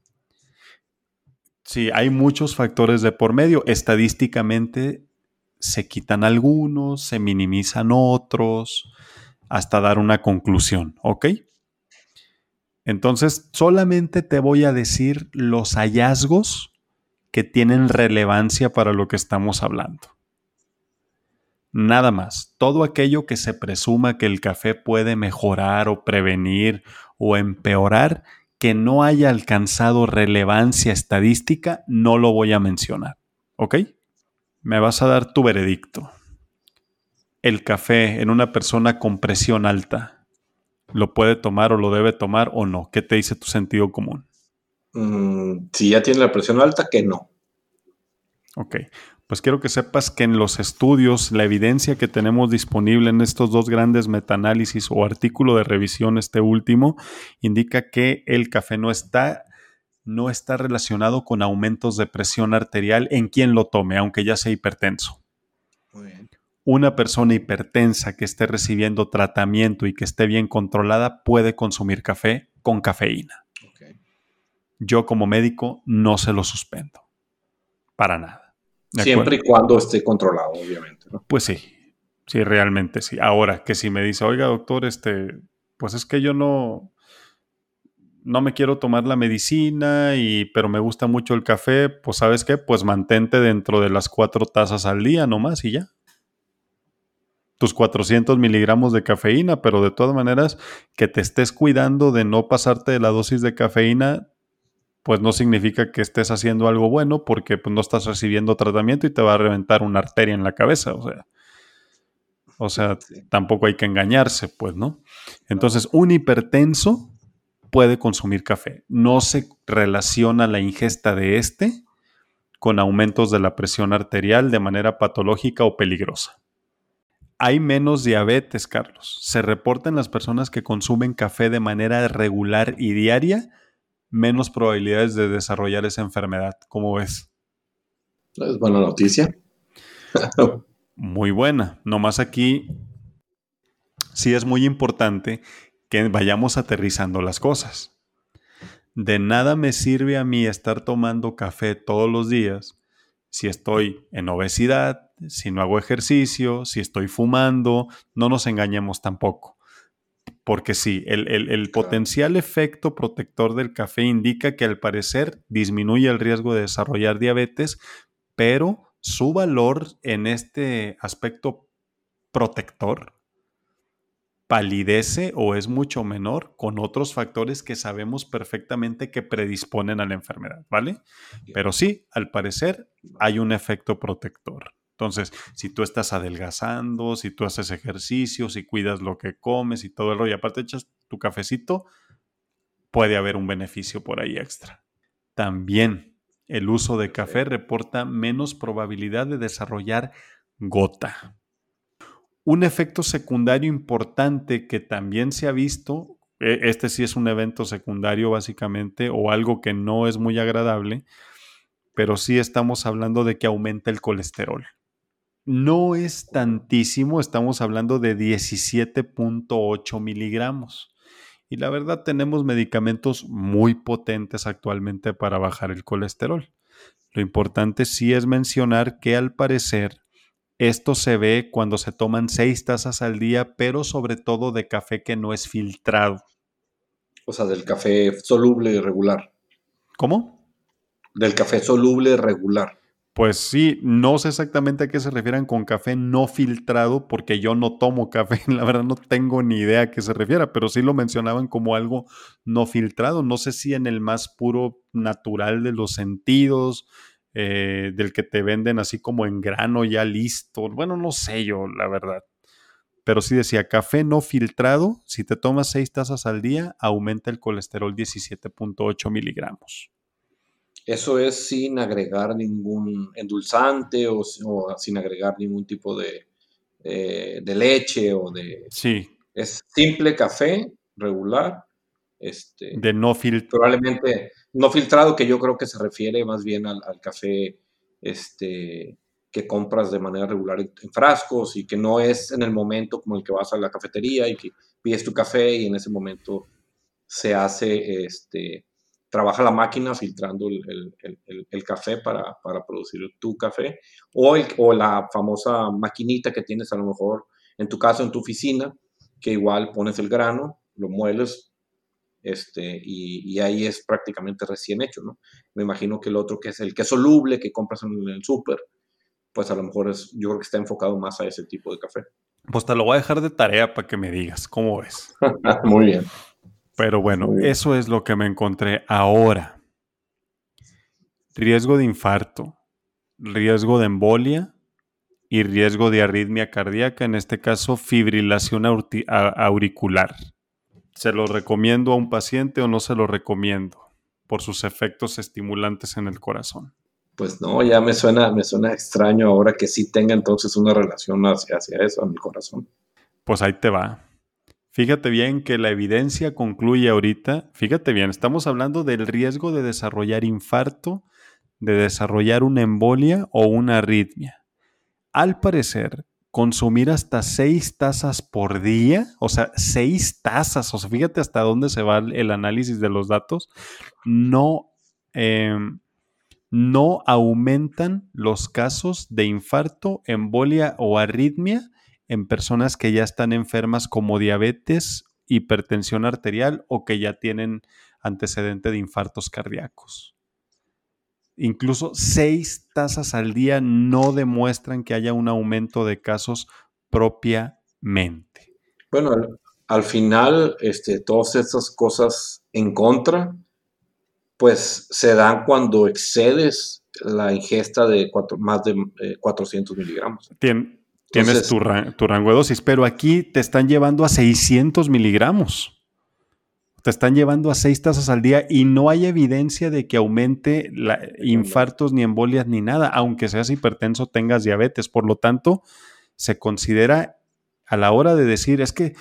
Sí, hay muchos factores de por medio. Estadísticamente se quitan algunos, se minimizan otros, hasta dar una conclusión, ¿ok? Entonces, solamente te voy a decir los hallazgos que tienen relevancia para lo que estamos hablando. Nada más. Todo aquello que se presuma que el café puede mejorar o prevenir o empeorar, que no haya alcanzado relevancia estadística, no lo voy a mencionar. ¿Ok? Me vas a dar tu veredicto. El café en una persona con presión alta, ¿lo puede tomar o lo debe tomar o no? ¿Qué te dice tu sentido común? Mm, si ya tiene la presión alta, que no. Ok, pues quiero que sepas que en los estudios, la evidencia que tenemos disponible en estos dos grandes metaanálisis o artículo de revisión, este último, indica que el café no está, no está relacionado con aumentos de presión arterial en quien lo tome, aunque ya sea hipertenso. Muy bien. Una persona hipertensa que esté recibiendo tratamiento y que esté bien controlada puede consumir café con cafeína. Okay. Yo como médico no se lo suspendo, para nada. Siempre y cuando esté controlado, obviamente, ¿no? Pues sí, sí, realmente sí. Ahora, que si me dice, oiga, doctor, este, pues es que yo no, no me quiero tomar la medicina, y, pero me gusta mucho el café, pues ¿sabes qué? Pues mantente dentro de las cuatro tazas al día nomás y ya. Tus cuatrocientos miligramos de cafeína, pero de todas maneras, que te estés cuidando de no pasarte de la dosis de cafeína, pues no significa que estés haciendo algo bueno, porque pues, no estás recibiendo tratamiento y te va a reventar una arteria en la cabeza, o sea. O sea, sí. Tampoco hay que engañarse, pues, ¿no? Entonces, un hipertenso puede consumir café. No se relaciona la ingesta de este con aumentos de la presión arterial de manera patológica o peligrosa. Hay menos diabetes, Carlos. Se reporta en las personas que consumen café de manera regular y diaria menos probabilidades de desarrollar esa enfermedad. ¿Cómo ves? Es buena noticia. Muy buena. Nomás aquí sí es muy importante que vayamos aterrizando las cosas. De nada me sirve a mí estar tomando café todos los días si estoy en obesidad, si no hago ejercicio, si estoy fumando. No nos engañemos tampoco. Porque sí, el, el, el claro. potencial efecto protector del café indica que al parecer disminuye el riesgo de desarrollar diabetes, pero su valor en este aspecto protector palidece o es mucho menor con otros factores que sabemos perfectamente que predisponen a la enfermedad, ¿vale? Pero sí, al parecer hay un efecto protector. Entonces, si tú estás adelgazando, si tú haces ejercicio, si cuidas lo que comes y todo el rollo, y aparte echas tu cafecito, puede haber un beneficio por ahí extra. También El uso de café reporta menos probabilidad de desarrollar gota. Un efecto secundario importante que también se ha visto, este sí es un evento secundario básicamente, o algo que no es muy agradable, pero sí estamos hablando de que aumenta el colesterol. No es tantísimo, estamos hablando de diecisiete punto ocho miligramos. Y la verdad tenemos medicamentos muy potentes actualmente para bajar el colesterol. Lo importante sí es mencionar que al parecer esto se ve cuando se toman seis tazas al día, pero sobre todo de café que no es filtrado. O sea, del café soluble regular. ¿Cómo? Del café soluble regular. Pues sí, no sé exactamente a qué se refieran con café no filtrado, porque yo no tomo café, la verdad no tengo ni idea a qué se refiera, pero sí lo mencionaban como algo no filtrado. No sé si en el más puro natural de los sentidos, eh, del que te venden así como en grano ya listo. Bueno, no sé yo, la verdad. Pero sí decía, café no filtrado, si te tomas seis tazas al día, aumenta el colesterol diecisiete punto ocho miligramos. Eso es sin agregar ningún endulzante o, o sin agregar ningún tipo de, eh, de leche o de... Sí. Es simple café regular, este, De no filtrado. probablemente no filtrado, que yo creo que se refiere más bien al, al café este, que compras de manera regular en, en frascos y que no es en el momento como el que vas a la cafetería y que pides tu café y en ese momento se hace, este, trabaja la máquina filtrando el, el, el, el café para, para, producir tu café, o, el, o la famosa maquinita que tienes a lo mejor en tu casa, en tu oficina, que igual pones el grano, lo mueles, este, y, y ahí es prácticamente recién hecho, ¿no? Me imagino que el otro, que es el que es soluble, que compras en el súper, pues a lo mejor es, yo creo que está enfocado más a ese tipo de café. Pues te lo voy a dejar de tarea para que me digas, ¿cómo ves? Muy bien. Pero bueno, Muy bien. eso es lo que me encontré ahora. Riesgo de infarto, riesgo de embolia y riesgo de arritmia cardíaca, en este caso fibrilación auricular. ¿Se lo recomiendo a un paciente o no se lo recomiendo por sus efectos estimulantes en el corazón? Pues no, ya me suena, me suena extraño ahora que sí tenga entonces una relación hacia, hacia eso, a mi corazón. Pues ahí te va. Fíjate bien que la evidencia concluye ahorita, fíjate bien, estamos hablando del riesgo de desarrollar infarto, de desarrollar una embolia o una arritmia. Al parecer, consumir hasta seis tazas por día, o sea, seis tazas, o sea, fíjate hasta dónde se va el análisis de los datos, no, eh, no aumentan los casos de infarto, embolia o arritmia en personas que ya están enfermas como diabetes, hipertensión arterial o que ya tienen antecedente de infartos cardíacos. Incluso seis tazas al día no demuestran que haya un aumento de casos propiamente. Bueno, al, al final, este, todas estas cosas en contra, pues se dan cuando excedes la ingesta de cuatro, más de eh, cuatrocientos miligramos. Tien, Entonces, tienes tu, tu rango de dosis, pero aquí te están llevando a seiscientos miligramos. Te están llevando a seis tazas al día y no hay evidencia de que aumente la, infartos ni embolias ni nada, aunque seas hipertenso, tengas diabetes. Por lo tanto, se considera a la hora de decir, es que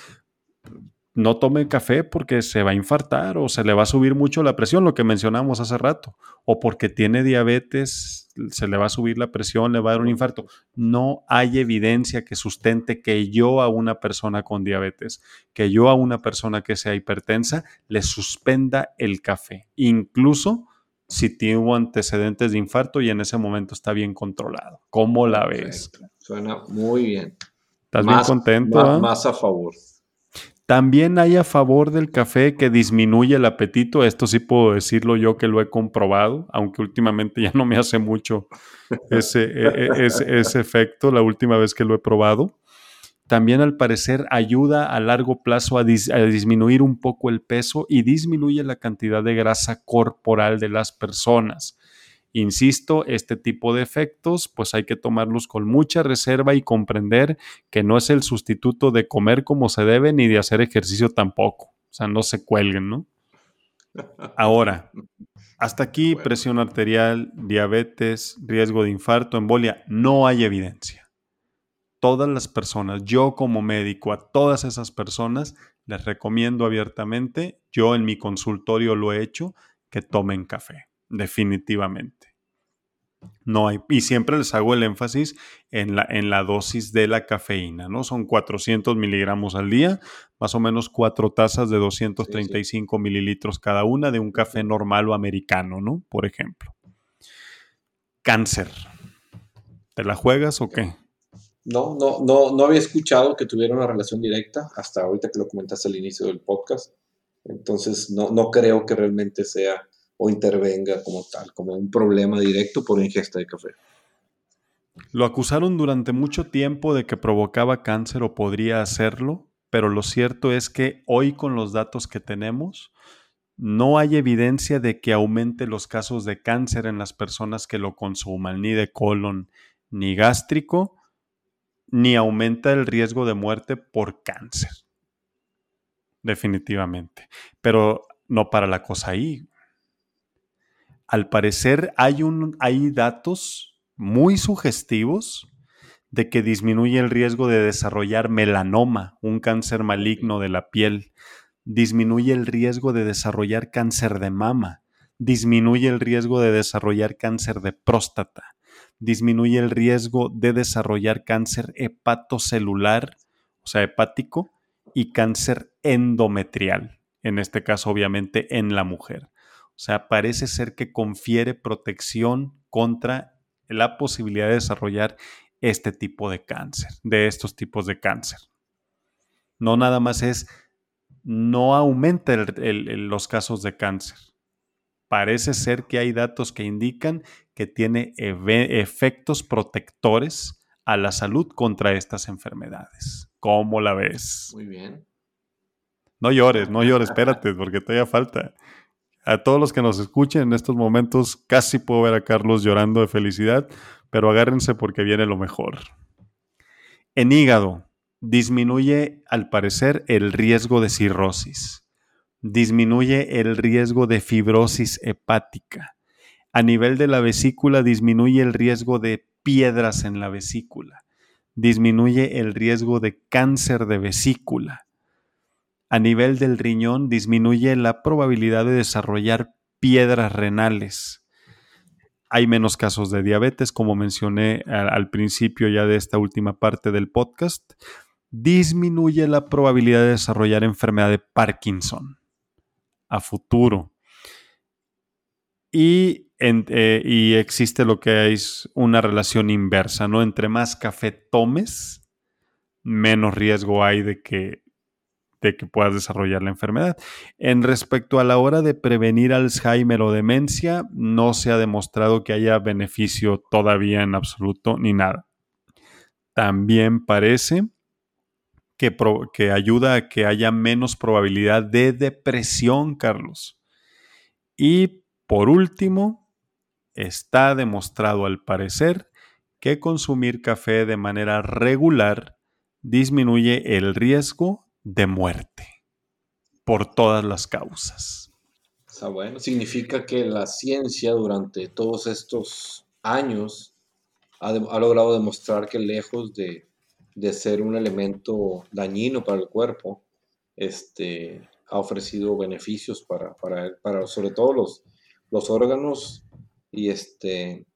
no tome café porque se va a infartar o se le va a subir mucho la presión, lo que mencionamos hace rato, o porque tiene diabetes, se le va a subir la presión, le va a dar un infarto. No hay evidencia que sustente que yo a una persona con diabetes, que yo a una persona que sea hipertensa, le suspenda el café, incluso si tuvo antecedentes de infarto y en ese momento está bien controlado. ¿Cómo la ves? Suena muy bien. ¿Estás más, bien contento? Más, ¿eh? más a favor. También hay a favor del café que disminuye el apetito. Esto sí puedo decirlo yo que lo he comprobado, aunque últimamente ya no me hace mucho ese, ese, ese efecto la última vez que lo he probado. También al parecer ayuda a largo plazo a, dis, a disminuir un poco el peso y disminuye la cantidad de grasa corporal de las personas. Insisto, este tipo de efectos pues hay que tomarlos con mucha reserva y comprender que no es el sustituto de comer como se debe ni de hacer ejercicio tampoco. O sea, no se cuelguen, ¿no? Ahora, hasta aquí Bueno, presión arterial, diabetes, riesgo de infarto, embolia, no hay evidencia. Todas las personas, yo como médico, a todas esas personas les recomiendo abiertamente, yo en mi consultorio lo he hecho, que tomen café, definitivamente. No hay, y siempre les hago el énfasis en la, en la dosis de la cafeína, ¿no? Son cuatrocientos miligramos al día, más o menos cuatro tazas de doscientos sí, treinta sí. y cinco mililitros cada una de un café normal o americano, ¿no? Por ejemplo. Cáncer. ¿Te la juegas o qué? No, no, no, no había escuchado que tuviera una relación directa hasta ahorita que lo comentaste al inicio del podcast. Entonces, no, no creo que realmente sea o intervenga como tal, como un problema directo por ingesta de café. Lo acusaron durante mucho tiempo de que provocaba cáncer o podría hacerlo, pero lo cierto es que hoy con los datos que tenemos, no hay evidencia de que aumente los casos de cáncer en las personas que lo consuman, ni de colon, ni gástrico, ni aumenta el riesgo de muerte por cáncer, definitivamente. Pero no para la cosa ahí. Al parecer hay, un, hay datos muy sugestivos de que disminuye el riesgo de desarrollar melanoma, un cáncer maligno Okay. de la piel, disminuye el riesgo de desarrollar cáncer de mama, disminuye el riesgo de desarrollar cáncer de próstata, disminuye el riesgo de desarrollar cáncer hepatocelular, o sea, hepático, y cáncer endometrial, en este caso obviamente en la mujer. O sea, parece ser que confiere protección contra la posibilidad de desarrollar este tipo de cáncer, de estos tipos de cáncer. No nada más es, no aumenta el, el, el, los casos de cáncer. Parece ser que hay datos que indican que tiene efectos protectores a la salud contra estas enfermedades. ¿Cómo la ves? Muy bien. No llores, no llores, espérate, porque todavía falta. A todos los que nos escuchen en estos momentos, casi puedo ver a Carlos llorando de felicidad, pero agárrense porque viene lo mejor. En hígado, disminuye al parecer el riesgo de cirrosis, disminuye el riesgo de fibrosis hepática. A nivel de la vesícula, disminuye el riesgo de piedras en la vesícula, disminuye el riesgo de cáncer de vesícula. A nivel del riñón, disminuye la probabilidad de desarrollar piedras renales. Hay menos casos de diabetes, como mencioné al, al principio ya de esta última parte del podcast. Disminuye la probabilidad de desarrollar enfermedad de Parkinson a futuro. Y, en, eh, y existe lo que es una relación inversa, ¿no? Entre más café tomes, menos riesgo hay de que, de que puedas desarrollar la enfermedad. En respecto a la hora de prevenir Alzheimer o demencia, no se ha demostrado que haya beneficio todavía en absoluto ni nada. También parece que, pro, que ayuda a que haya menos probabilidad de depresión, Carlos. Y por último, está demostrado al parecer que consumir café de manera regular disminuye el riesgo de muerte por todas las causas. Está bueno. Significa que la ciencia durante todos estos años ha, de, ha logrado demostrar que lejos de, de ser un elemento dañino para el cuerpo, este, ha ofrecido beneficios para, para, para sobre todo los, los órganos y este,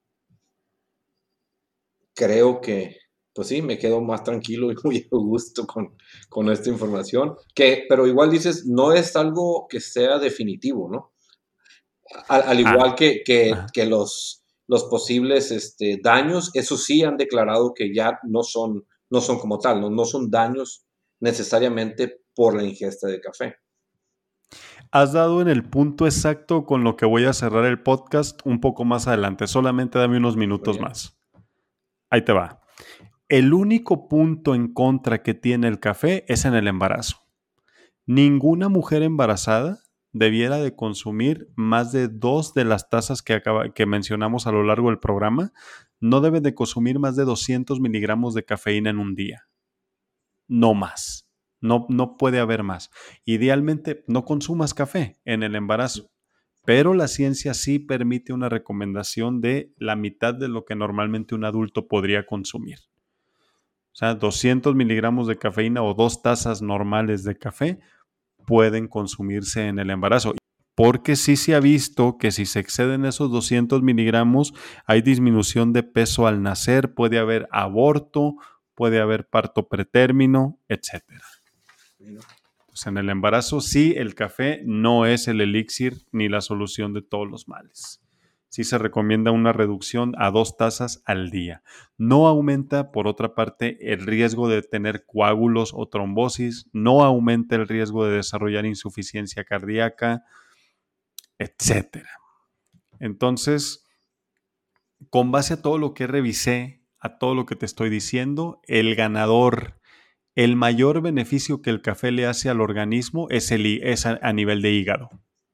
creo que, pues sí, me quedo más tranquilo y muy a gusto con, con esta información, que, pero igual dices, no es algo que sea definitivo, ¿no? Al, al igual Ah, que, que, ah. que los, los posibles este, daños, eso sí han declarado que ya no son, no son como tal, ¿no? No son daños necesariamente por la ingesta de café. Has dado en el punto exacto con lo que voy a cerrar el podcast un poco más adelante. Solamente dame unos Muy minutos bien. más. Ahí te va. El único punto en contra que tiene el café es en el embarazo. Ninguna mujer embarazada debiera de consumir más de dos de las tazas que, acaba, que mencionamos a lo largo del programa. No debe de consumir más de doscientos miligramos de cafeína en un día. No más. No, no puede haber más. Idealmente, no consumas café en el embarazo, pero la ciencia sí permite una recomendación de la mitad de lo que normalmente un adulto podría consumir. O sea, doscientos miligramos de cafeína o dos tazas normales de café pueden consumirse en el embarazo. Porque sí se ha visto que si se exceden esos doscientos miligramos, hay disminución de peso al nacer, puede haber aborto, puede haber parto pretérmino, etcétera. Pues en el embarazo sí, el café no es el elixir ni la solución de todos los males. Sí se recomienda una reducción a dos tazas al día. No aumenta, por otra parte, el riesgo de tener coágulos o trombosis, no aumenta el riesgo de desarrollar insuficiencia cardíaca, etcétera. Entonces, con base a todo lo que revisé, a todo lo que te estoy diciendo, el ganador, el mayor beneficio que el café le hace al organismo es, el, es a, a nivel de hígado.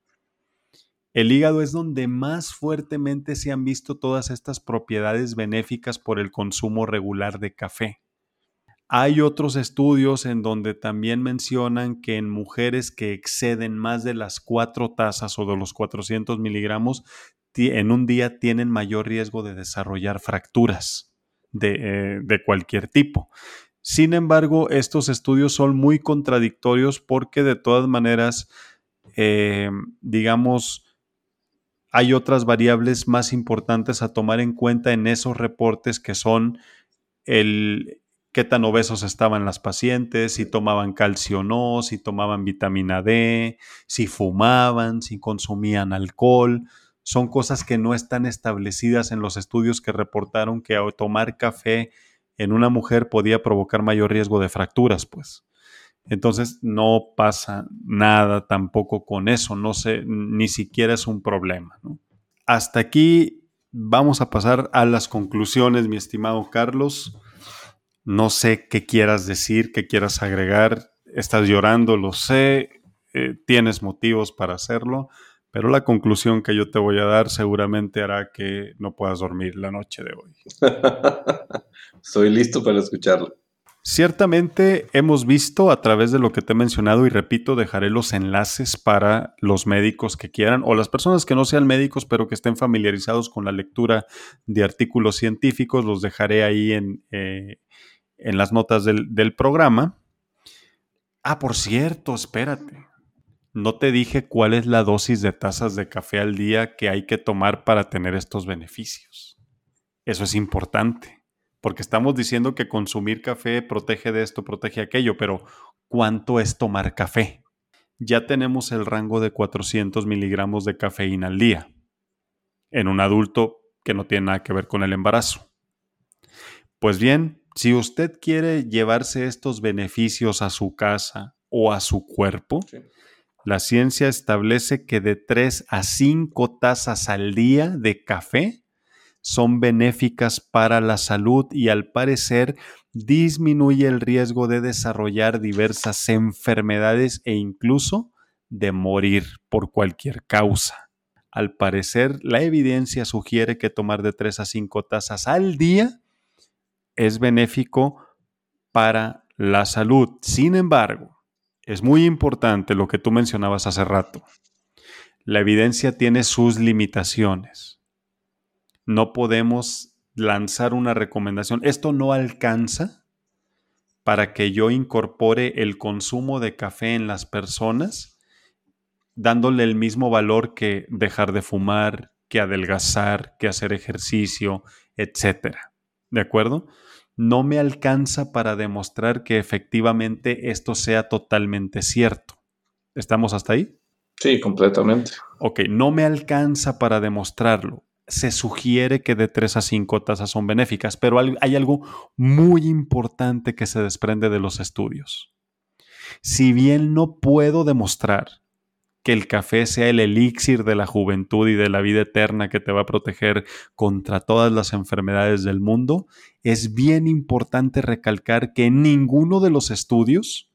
El hígado es donde más fuertemente se han visto todas estas propiedades benéficas por el consumo regular de café. Hay otros estudios en donde también mencionan que en mujeres que exceden más de las cuatro tazas o de los cuatrocientos miligramos, en un día tienen mayor riesgo de desarrollar fracturas de, eh, de cualquier tipo. Sin embargo, estos estudios son muy contradictorios porque de todas maneras, eh, digamos, hay otras variables más importantes a tomar en cuenta en esos reportes que son el qué tan obesos estaban las pacientes, si tomaban calcio o no, si tomaban vitamina D, si fumaban, si consumían alcohol. Son cosas que no están establecidas en los estudios que reportaron que al tomar café en una mujer podía provocar mayor riesgo de fracturas, pues. Entonces no pasa nada tampoco con eso, no sé, ni siquiera es un problema, ¿no? Hasta aquí vamos a pasar a las conclusiones, mi estimado Carlos. No sé qué quieras decir, qué quieras agregar. Estás llorando, lo sé, eh, tienes motivos para hacerlo, pero la conclusión que yo te voy a dar seguramente hará que no puedas dormir la noche de hoy. Estoy listo para escucharlo. Ciertamente hemos visto a través de lo que te he mencionado y repito, dejaré los enlaces para los médicos que quieran o las personas que no sean médicos pero que estén familiarizados con la lectura de artículos científicos, los dejaré ahí en, eh, en las notas del, del programa. Ah, por cierto, espérate. No te dije cuál es la dosis de tazas de café al día que hay que tomar para tener estos beneficios. Eso es importante. Porque estamos diciendo que consumir café protege de esto, protege aquello, pero ¿cuánto es tomar café? Ya tenemos el rango de cuatrocientos miligramos de cafeína al día en un adulto que no tiene nada que ver con el embarazo. Pues bien, si usted quiere llevarse estos beneficios a su casa o a su cuerpo, sí. La ciencia establece que de tres a cinco tazas al día de café son benéficas para la salud y al parecer disminuye el riesgo de desarrollar diversas enfermedades e incluso de morir por cualquier causa. Al parecer, la evidencia sugiere que tomar de tres a cinco tazas al día es benéfico para la salud. Sin embargo, es muy importante lo que tú mencionabas hace rato. La evidencia tiene sus limitaciones. No podemos lanzar una recomendación. Esto no alcanza para que yo incorpore el consumo de café en las personas, dándole el mismo valor que dejar de fumar, que adelgazar, que hacer ejercicio, etcétera. ¿De acuerdo? No me alcanza para demostrar que efectivamente esto sea totalmente cierto. ¿Estamos hasta ahí? Sí, completamente. Ok, no me alcanza para demostrarlo. Se sugiere que de tres a cinco tazas son benéficas, pero hay algo muy importante que se desprende de los estudios. Si bien no puedo demostrar que el café sea el elixir de la juventud y de la vida eterna que te va a proteger contra todas las enfermedades del mundo, es bien importante recalcar que ninguno de los estudios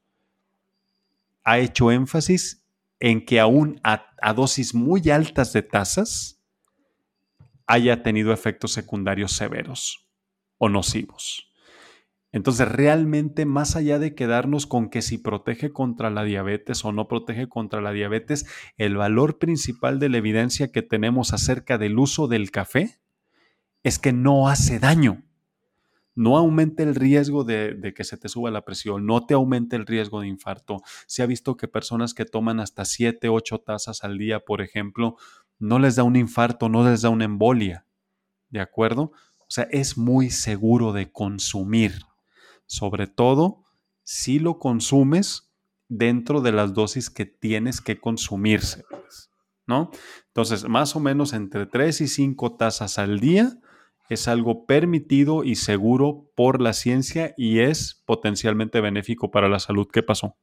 ha hecho énfasis en que aún a, a dosis muy altas de tazas haya tenido efectos secundarios severos o nocivos. Entonces, realmente, más allá de quedarnos con que si protege contra la diabetes o no protege contra la diabetes, el valor principal de la evidencia que tenemos acerca del uso del café es que no hace daño. No aumenta el riesgo de, de que se te suba la presión, no te aumenta el riesgo de infarto. Se ha visto que personas que toman hasta siete, ocho tazas al día, por ejemplo, no les da un infarto, no les da una embolia. ¿De acuerdo? O sea, es muy seguro de consumir. Sobre todo si lo consumes dentro de las dosis que tienes que consumirse, ¿no? Entonces, más o menos entre tres y cinco tazas al día es algo permitido y seguro por la ciencia y es potencialmente benéfico para la salud. ¿Qué pasó?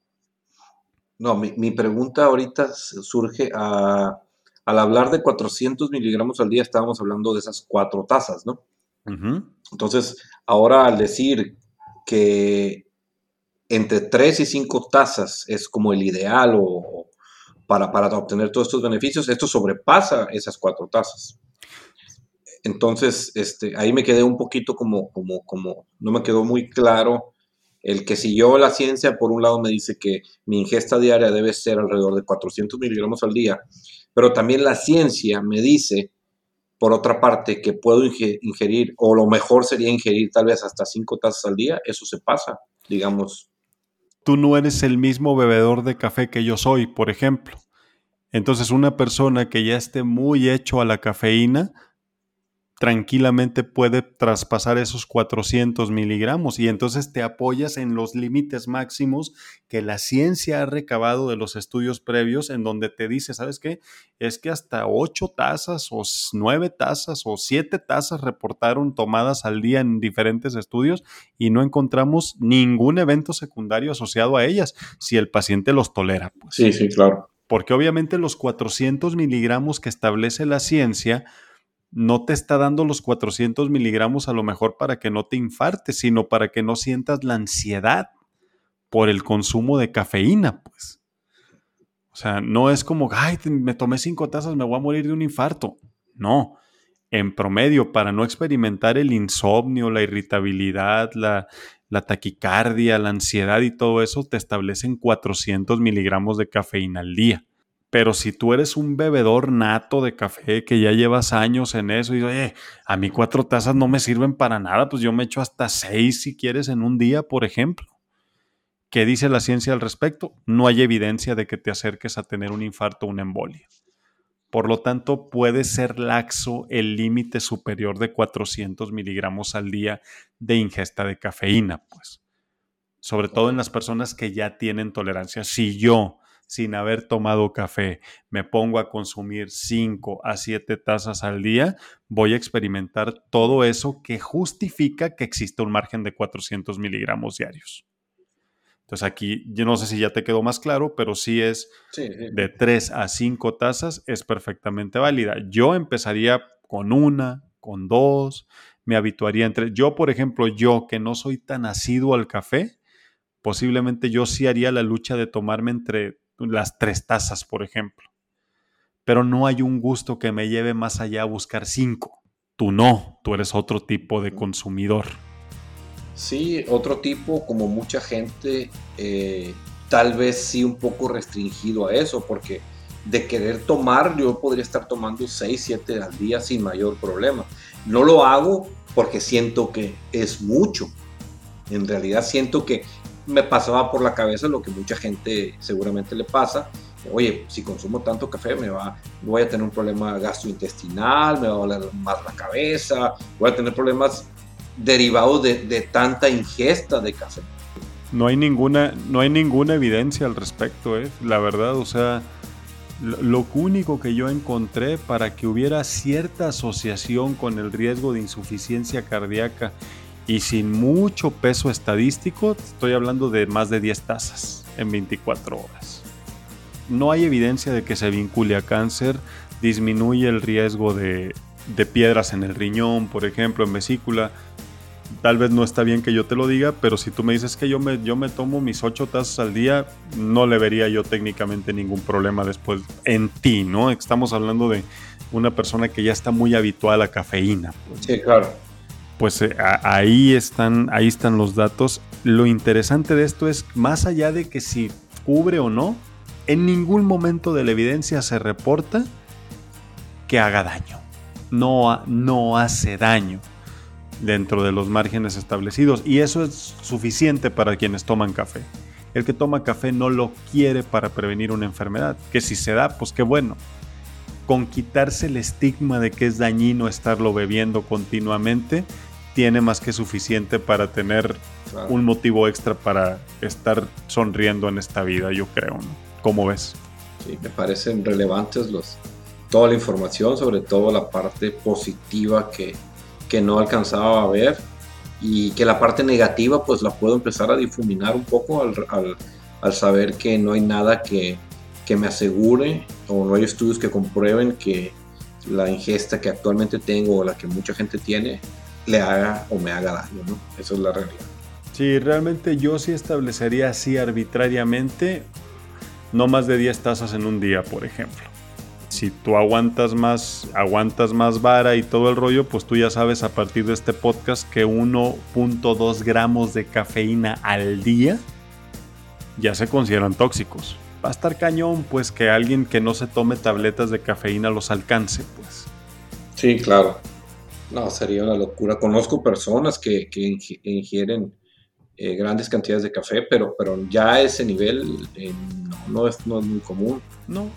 No, mi, mi pregunta ahorita surge a, al hablar de cuatrocientos miligramos al día, estábamos hablando de esas cuatro tazas, ¿no? Uh-huh. Entonces, ahora al decir que entre tres y cinco tazas es como el ideal o, para, para obtener todos estos beneficios, esto sobrepasa esas cuatro tazas. Entonces, este, ahí me quedé un poquito como, como, como, no me quedó muy claro el que si yo la ciencia, por un lado me dice que mi ingesta diaria debe ser alrededor de cuatrocientos miligramos al día, pero también la ciencia me dice, por otra parte, que puedo ingerir, o lo mejor sería ingerir tal vez hasta cinco tazas al día, eso se pasa, digamos. Tú no eres el mismo bebedor de café que yo soy, por ejemplo. Entonces, una persona que ya esté muy hecho a la cafeína, tranquilamente puede traspasar esos cuatrocientos miligramos y entonces te apoyas en los límites máximos que la ciencia ha recabado de los estudios previos en donde te dice, ¿sabes qué? Es que hasta ocho tazas o nueve tazas o siete tazas reportaron tomadas al día en diferentes estudios y no encontramos ningún evento secundario asociado a ellas si el paciente los tolera. Pues. Sí, sí, claro. Porque obviamente los cuatrocientos miligramos que establece la ciencia no te está dando los cuatrocientos miligramos a lo mejor para que no te infartes, sino para que no sientas la ansiedad por el consumo de cafeína, pues. O sea, no es como, ay, me tomé cinco tazas, me voy a morir de un infarto. No, en promedio, para no experimentar el insomnio, la irritabilidad, la, la taquicardia, la ansiedad y todo eso, te establecen cuatrocientos miligramos de cafeína al día. Pero si tú eres un bebedor nato de café que ya llevas años en eso y oye, a mí cuatro tazas no me sirven para nada, pues yo me echo hasta seis si quieres en un día, por ejemplo. ¿Qué dice la ciencia al respecto? No hay evidencia de que te acerques a tener un infarto o una embolia. Por lo tanto, puede ser laxo el límite superior de cuatrocientos miligramos al día de ingesta de cafeína, pues. Sobre todo en las personas que ya tienen tolerancia. Si yo, sin haber tomado café, me pongo a consumir cinco a siete tazas al día, voy a experimentar todo eso que justifica que exista un margen de cuatrocientos miligramos diarios. Entonces aquí, yo no sé si ya te quedó más claro, pero sí es sí, sí. de tres a cinco tazas, es perfectamente válida. Yo empezaría con una, con dos, me habituaría entre... Yo, por ejemplo, yo que no soy tan asiduo al café, posiblemente yo sí haría la lucha de tomarme entre las tres tazas, por ejemplo. Pero no hay un gusto que me lleve más allá a buscar cinco. Tú no, tú eres otro tipo de consumidor. Sí, otro tipo, como mucha gente, eh, tal vez sí un poco restringido a eso, porque de querer tomar, yo podría estar tomando seis, siete al día sin mayor problema. No lo hago porque siento que es mucho. En realidad siento que me pasaba por la cabeza lo que mucha gente seguramente le pasa. Oye, si consumo tanto café, me va, voy a tener un problema gastrointestinal, me va a doler más la cabeza, voy a tener problemas derivados de, de tanta ingesta de café. No hay ninguna, no hay ninguna evidencia al respecto, ¿eh? La verdad, o sea, lo, lo único que yo encontré para que hubiera cierta asociación con el riesgo de insuficiencia cardíaca y sin mucho peso estadístico, estoy hablando de más de diez tazas en veinticuatro horas. No hay evidencia de que se vincule a cáncer, disminuye el riesgo de, de piedras en el riñón, por ejemplo, en vesícula. Tal vez no está bien que yo te lo diga, pero si tú me dices que yo me, yo me tomo mis ocho tazas al día, no le vería yo técnicamente ningún problema después en ti, ¿no? Estamos hablando de una persona que ya está muy habituada a la cafeína. Sí, claro. pues eh, a, ahí están, ahí están los datos. Lo interesante de esto es, más allá de que si cubre o no, en ningún momento de la evidencia se reporta que haga daño. No, no hace daño dentro de los márgenes establecidos, y eso es suficiente para quienes toman café. El que toma café no lo quiere para prevenir una enfermedad, que si se da, pues qué bueno. Con quitarse el estigma de que es dañino estarlo bebiendo continuamente, tiene más que suficiente para tener claro. un motivo extra para estar sonriendo en esta vida, yo creo, ¿no? ¿Cómo ves? Sí, me parecen relevantes los, toda la información, sobre todo la parte positiva que, que no alcanzaba a ver, y que la parte negativa pues la puedo empezar a difuminar un poco al, al, al saber que no hay nada que, que me asegure, o no hay estudios que comprueben que la ingesta que actualmente tengo o la que mucha gente tiene le haga o me haga daño, ¿no? Esa es la realidad. Sí, realmente yo sí establecería así arbitrariamente no más de diez tazas en un día, por ejemplo. Si tú aguantas más, aguantas más vara y todo el rollo, pues tú ya sabes a partir de este podcast que uno punto dos gramos de cafeína al día ya se consideran tóxicos. Va a estar cañón, pues, que alguien que no se tome tabletas de cafeína los alcance, pues. Sí, claro. No, sería una locura. Conozco personas que, que ingieren eh, grandes cantidades de café, pero, pero ya a ese nivel eh, no, no, es, no es muy común. No.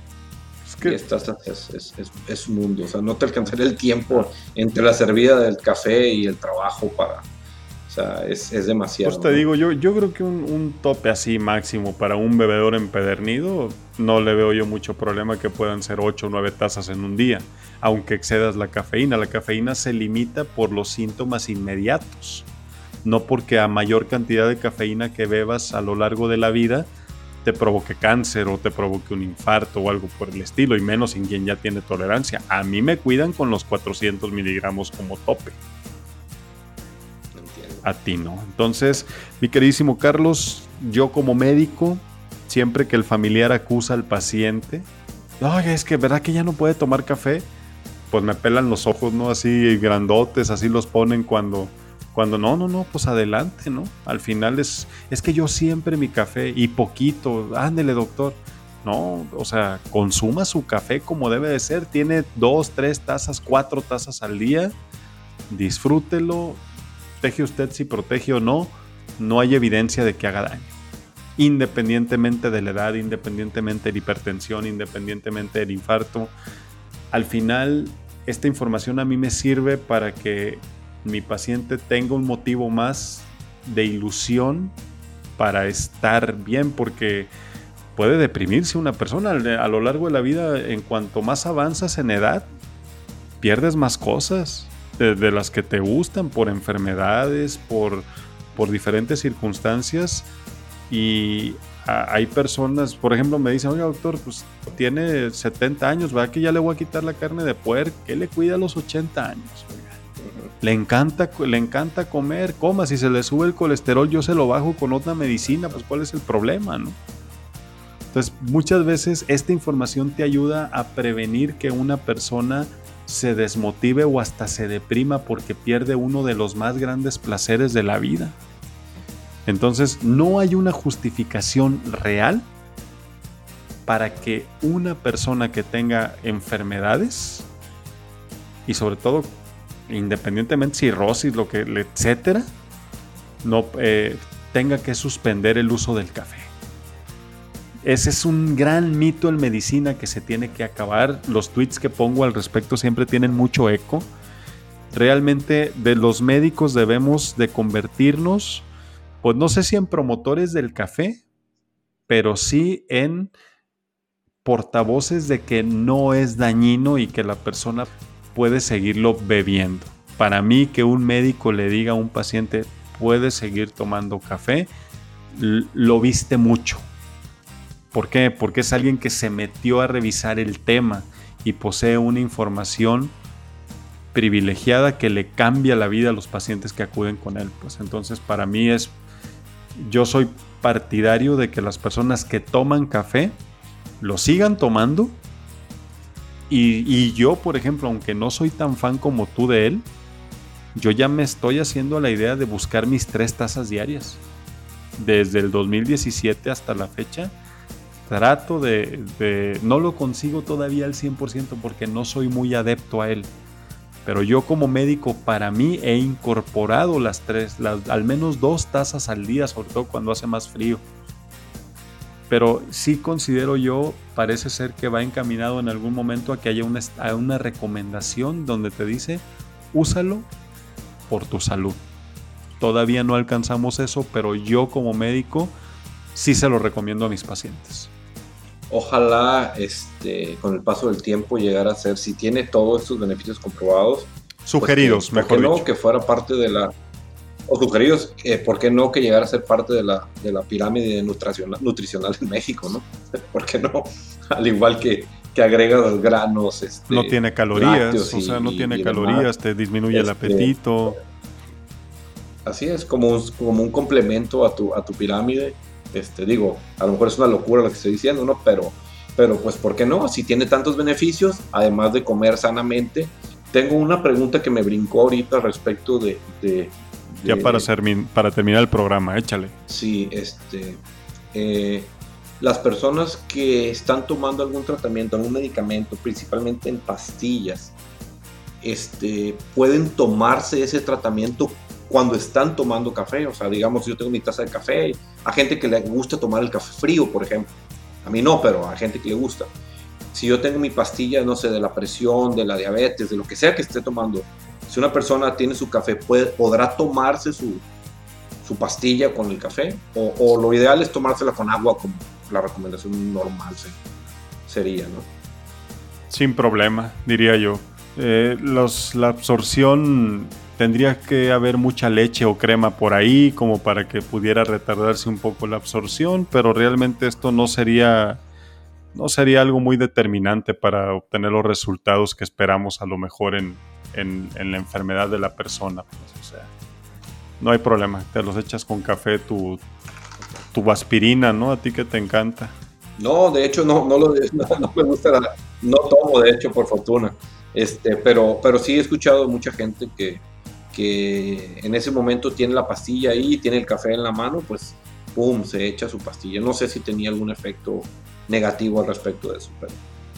Es que es, es, es, es, es un mundo. O sea, no te alcanzaría el tiempo entre la servida del café y el trabajo para... O sea, es, es demasiado. Pues te ¿no? digo, yo, yo creo que un, un tope así máximo para un bebedor empedernido, no le veo yo mucho problema que puedan ser ocho o nueve tazas en un día, aunque excedas la cafeína. La cafeína se limita por los síntomas inmediatos, no porque a mayor cantidad de cafeína que bebas a lo largo de la vida te provoque cáncer o te provoque un infarto o algo por el estilo, y menos en quien ya tiene tolerancia. A mí me cuidan con los cuatrocientos miligramos como tope. A ti no. Entonces, mi queridísimo Carlos, yo como médico, siempre que el familiar acusa al paciente, oye, es que verdad que ya no puede tomar café, pues me pelan los ojos, ¿no? Así grandotes, así los ponen cuando, cuando no, no, no, pues adelante, ¿no? Al final es, es que yo siempre mi café y poquito, ándele doctor. No, o sea, consuma su café como debe de ser, tiene dos, tres tazas, cuatro tazas al día, disfrútelo. Protege usted si protege o no, no hay evidencia de que haga daño. Independientemente de la edad, independientemente de la hipertensión, independientemente del infarto. Al final, esta información a mí me sirve para que mi paciente tenga un motivo más de ilusión para estar bien, porque puede deprimirse una persona a lo largo de la vida. En cuanto más avanzas en edad, pierdes más cosas De, de las que te gustan por enfermedades, por, por diferentes circunstancias, y a, hay personas, por ejemplo, me dicen, oye doctor, pues tiene setenta años, ¿verdad que ya le voy a quitar la carne de puerco? ¿Qué le cuida a los ochenta años? Le encanta, le encanta comer, coma, si se le sube el colesterol yo se lo bajo con otra medicina, pues ¿cuál es el problema, no? Entonces muchas veces esta información te ayuda a prevenir que una persona se desmotive o hasta se deprima porque pierde uno de los más grandes placeres de la vida. Entonces, no hay una justificación real para que una persona que tenga enfermedades, y sobre todo, independientemente cirrosis, lo que, etcétera, no eh, tenga que suspender el uso del café. Ese es un gran mito en medicina que se tiene que acabar. Los tweets que pongo al respecto siempre tienen mucho eco. Realmente de los médicos debemos de convertirnos, pues no sé si en promotores del café, pero sí en portavoces de que no es dañino y que la persona puede seguirlo bebiendo. Para mí, que un médico le diga a un paciente puede seguir tomando café, lo viste mucho. ¿Por qué? Porque es alguien que se metió a revisar el tema y posee una información privilegiada que le cambia la vida a los pacientes que acuden con él. Pues entonces, para mí es, yo soy partidario de que las personas que toman café lo sigan tomando, y, y yo, por ejemplo, aunque no soy tan fan como tú de él, yo ya me estoy haciendo la idea de buscar mis tres tazas diarias. Desde el dos mil diecisiete hasta la fecha, trato de, de... No lo consigo todavía al cien por ciento porque no soy muy adepto a él. Pero yo como médico, para mí, he incorporado las tres, las, al menos dos tazas al día, sobre todo cuando hace más frío. Pero sí considero yo, parece ser que va encaminado en algún momento a que haya una, a una recomendación donde te dice, úsalo por tu salud. Todavía no alcanzamos eso, pero yo como médico sí se lo recomiendo a mis pacientes. Ojalá este, con el paso del tiempo llegara a ser, si tiene todos estos beneficios comprobados, sugeridos, pues que, mejor no, dicho. Que fuera parte de la, o sugeridos, eh, ¿por qué no que llegara a ser parte de la, de la pirámide nutricional, nutricional en México, ¿no? ¿Por qué no? Al igual que, que agrega los granos. Este, no tiene calorías, o y, sea, no tiene y calorías, demás. te disminuye este, el apetito. Así es, como un, como un complemento a tu, a tu pirámide. Este, digo, a lo mejor es una locura lo que estoy diciendo, ¿no? Pero, pero pues, ¿por qué no? Si tiene tantos beneficios, además de comer sanamente. Tengo una pregunta que me brincó ahorita respecto de... de, de ya para, ser, para terminar el programa, échale. Sí, este... Eh, las personas que están tomando algún tratamiento, algún medicamento, principalmente en pastillas, este, pueden tomarse ese tratamiento cuando están tomando café. O sea, digamos, yo tengo mi taza de café, a gente que le gusta tomar el café frío, por ejemplo. A mí no, pero a gente que le gusta. Si yo tengo mi pastilla, no sé, de la presión, de la diabetes, de lo que sea que esté tomando, si una persona tiene su café, puede, podrá tomarse su, su pastilla con el café, o, o lo ideal es tomársela con agua, como la recomendación normal se, sería, ¿no? Sin problema, diría yo. Eh, los, la absorción, tendría que haber mucha leche o crema por ahí como para que pudiera retardarse un poco la absorción, pero realmente esto no sería, no sería algo muy determinante para obtener los resultados que esperamos a lo mejor en, en, en la enfermedad de la persona. Pues, o sea, no hay problema, te los echas con café, tu, tu aspirina, ¿no? A ti que te encanta. No, de hecho no, no, lo, no, no me gusta, la, no tomo de hecho por fortuna, este, pero, pero sí he escuchado mucha gente que, que en ese momento tiene la pastilla ahí, tiene el café en la mano, pues pum, se echa su pastilla. No sé si tenía algún efecto negativo al respecto de eso, pero...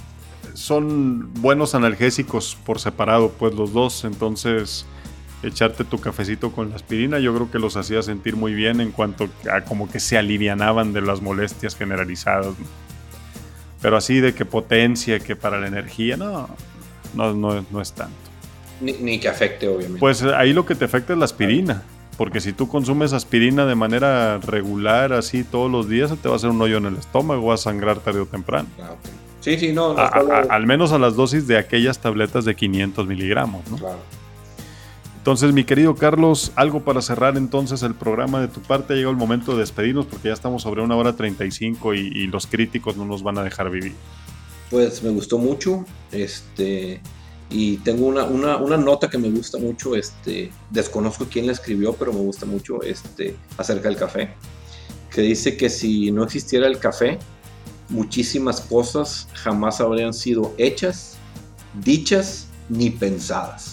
Son buenos analgésicos por separado, pues los dos, entonces echarte tu cafecito con la aspirina yo creo que los hacía sentir muy bien en cuanto a como que se alivianaban de las molestias generalizadas, ¿no? Pero así de que potencia, que para la energía, no, no, no, no es tanto. Ni, ni que afecte, obviamente. Pues ahí lo que te afecta es la aspirina, porque si tú consumes aspirina de manera regular, así todos los días, te va a hacer un hoyo en el estómago, va a sangrar tarde o temprano. Ah, okay. Sí, sí, no. no a, a, al menos a las dosis de aquellas tabletas de quinientos miligramos, ¿no? Claro. Entonces, mi querido Carlos, algo para cerrar entonces el programa de tu parte. Ha llegado el momento de despedirnos porque ya estamos sobre una hora treinta y cinco y, y los críticos no nos van a dejar vivir. Pues me gustó mucho, este, y tengo una, una, una nota que me gusta mucho, este, desconozco quién la escribió, pero me gusta mucho, este, acerca del café, que dice que si no existiera el café, muchísimas cosas jamás habrían sido hechas, dichas, ni pensadas.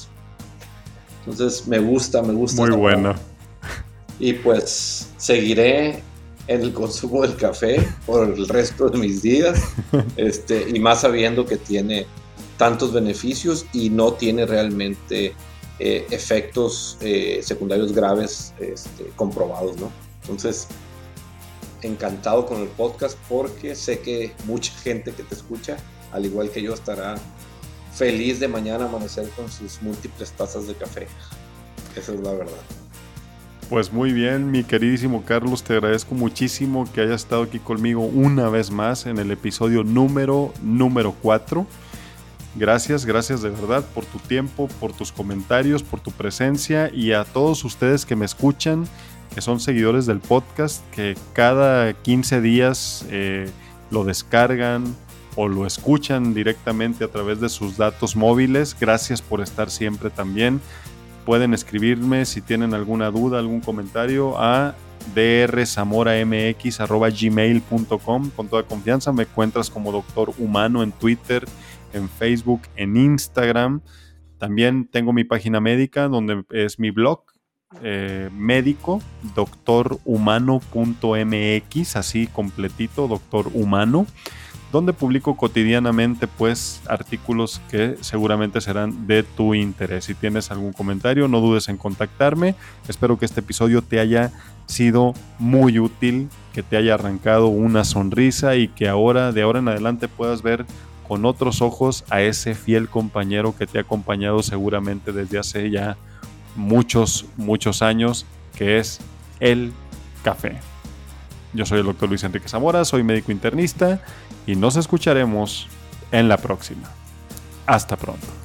Entonces me gusta, me gusta. Muy bueno. Y pues seguiré en el consumo del café por el resto de mis días, este, y más sabiendo que tiene tantos beneficios y no tiene realmente eh, efectos eh, secundarios graves este, comprobados, ¿no? Entonces, encantado con el podcast porque sé que mucha gente que te escucha, al igual que yo, estará feliz de mañana amanecer con sus múltiples tazas de café. Esa es la verdad. Pues muy bien, mi queridísimo Carlos, te agradezco muchísimo que hayas estado aquí conmigo una vez más en el episodio número número cuatro. Gracias, gracias de verdad por tu tiempo, por tus comentarios, por tu presencia, y a todos ustedes que me escuchan, que son seguidores del podcast, que cada quince días eh, lo descargan o lo escuchan directamente a través de sus datos móviles. Gracias por estar siempre también. Pueden escribirme si tienen alguna duda, algún comentario a d r zamora m x arroba gmail punto com. Con toda confianza me encuentras como Doctor Humano en Twitter, en Facebook, en Instagram. También tengo mi página médica, donde es mi blog, eh, médico, doctor humano punto m x, así completito, Doctor Humano, donde publico cotidianamente pues artículos que seguramente serán de tu interés. Si tienes algún comentario, no dudes en contactarme. Espero que este episodio te haya sido muy útil, que te haya arrancado una sonrisa y que ahora, de ahora en adelante, puedas ver con otros ojos a ese fiel compañero que te ha acompañado seguramente desde hace ya muchos, muchos años, que es el café. Yo soy el doctor Luis Enrique Zamora, soy médico internista y nos escucharemos en la próxima. Hasta pronto.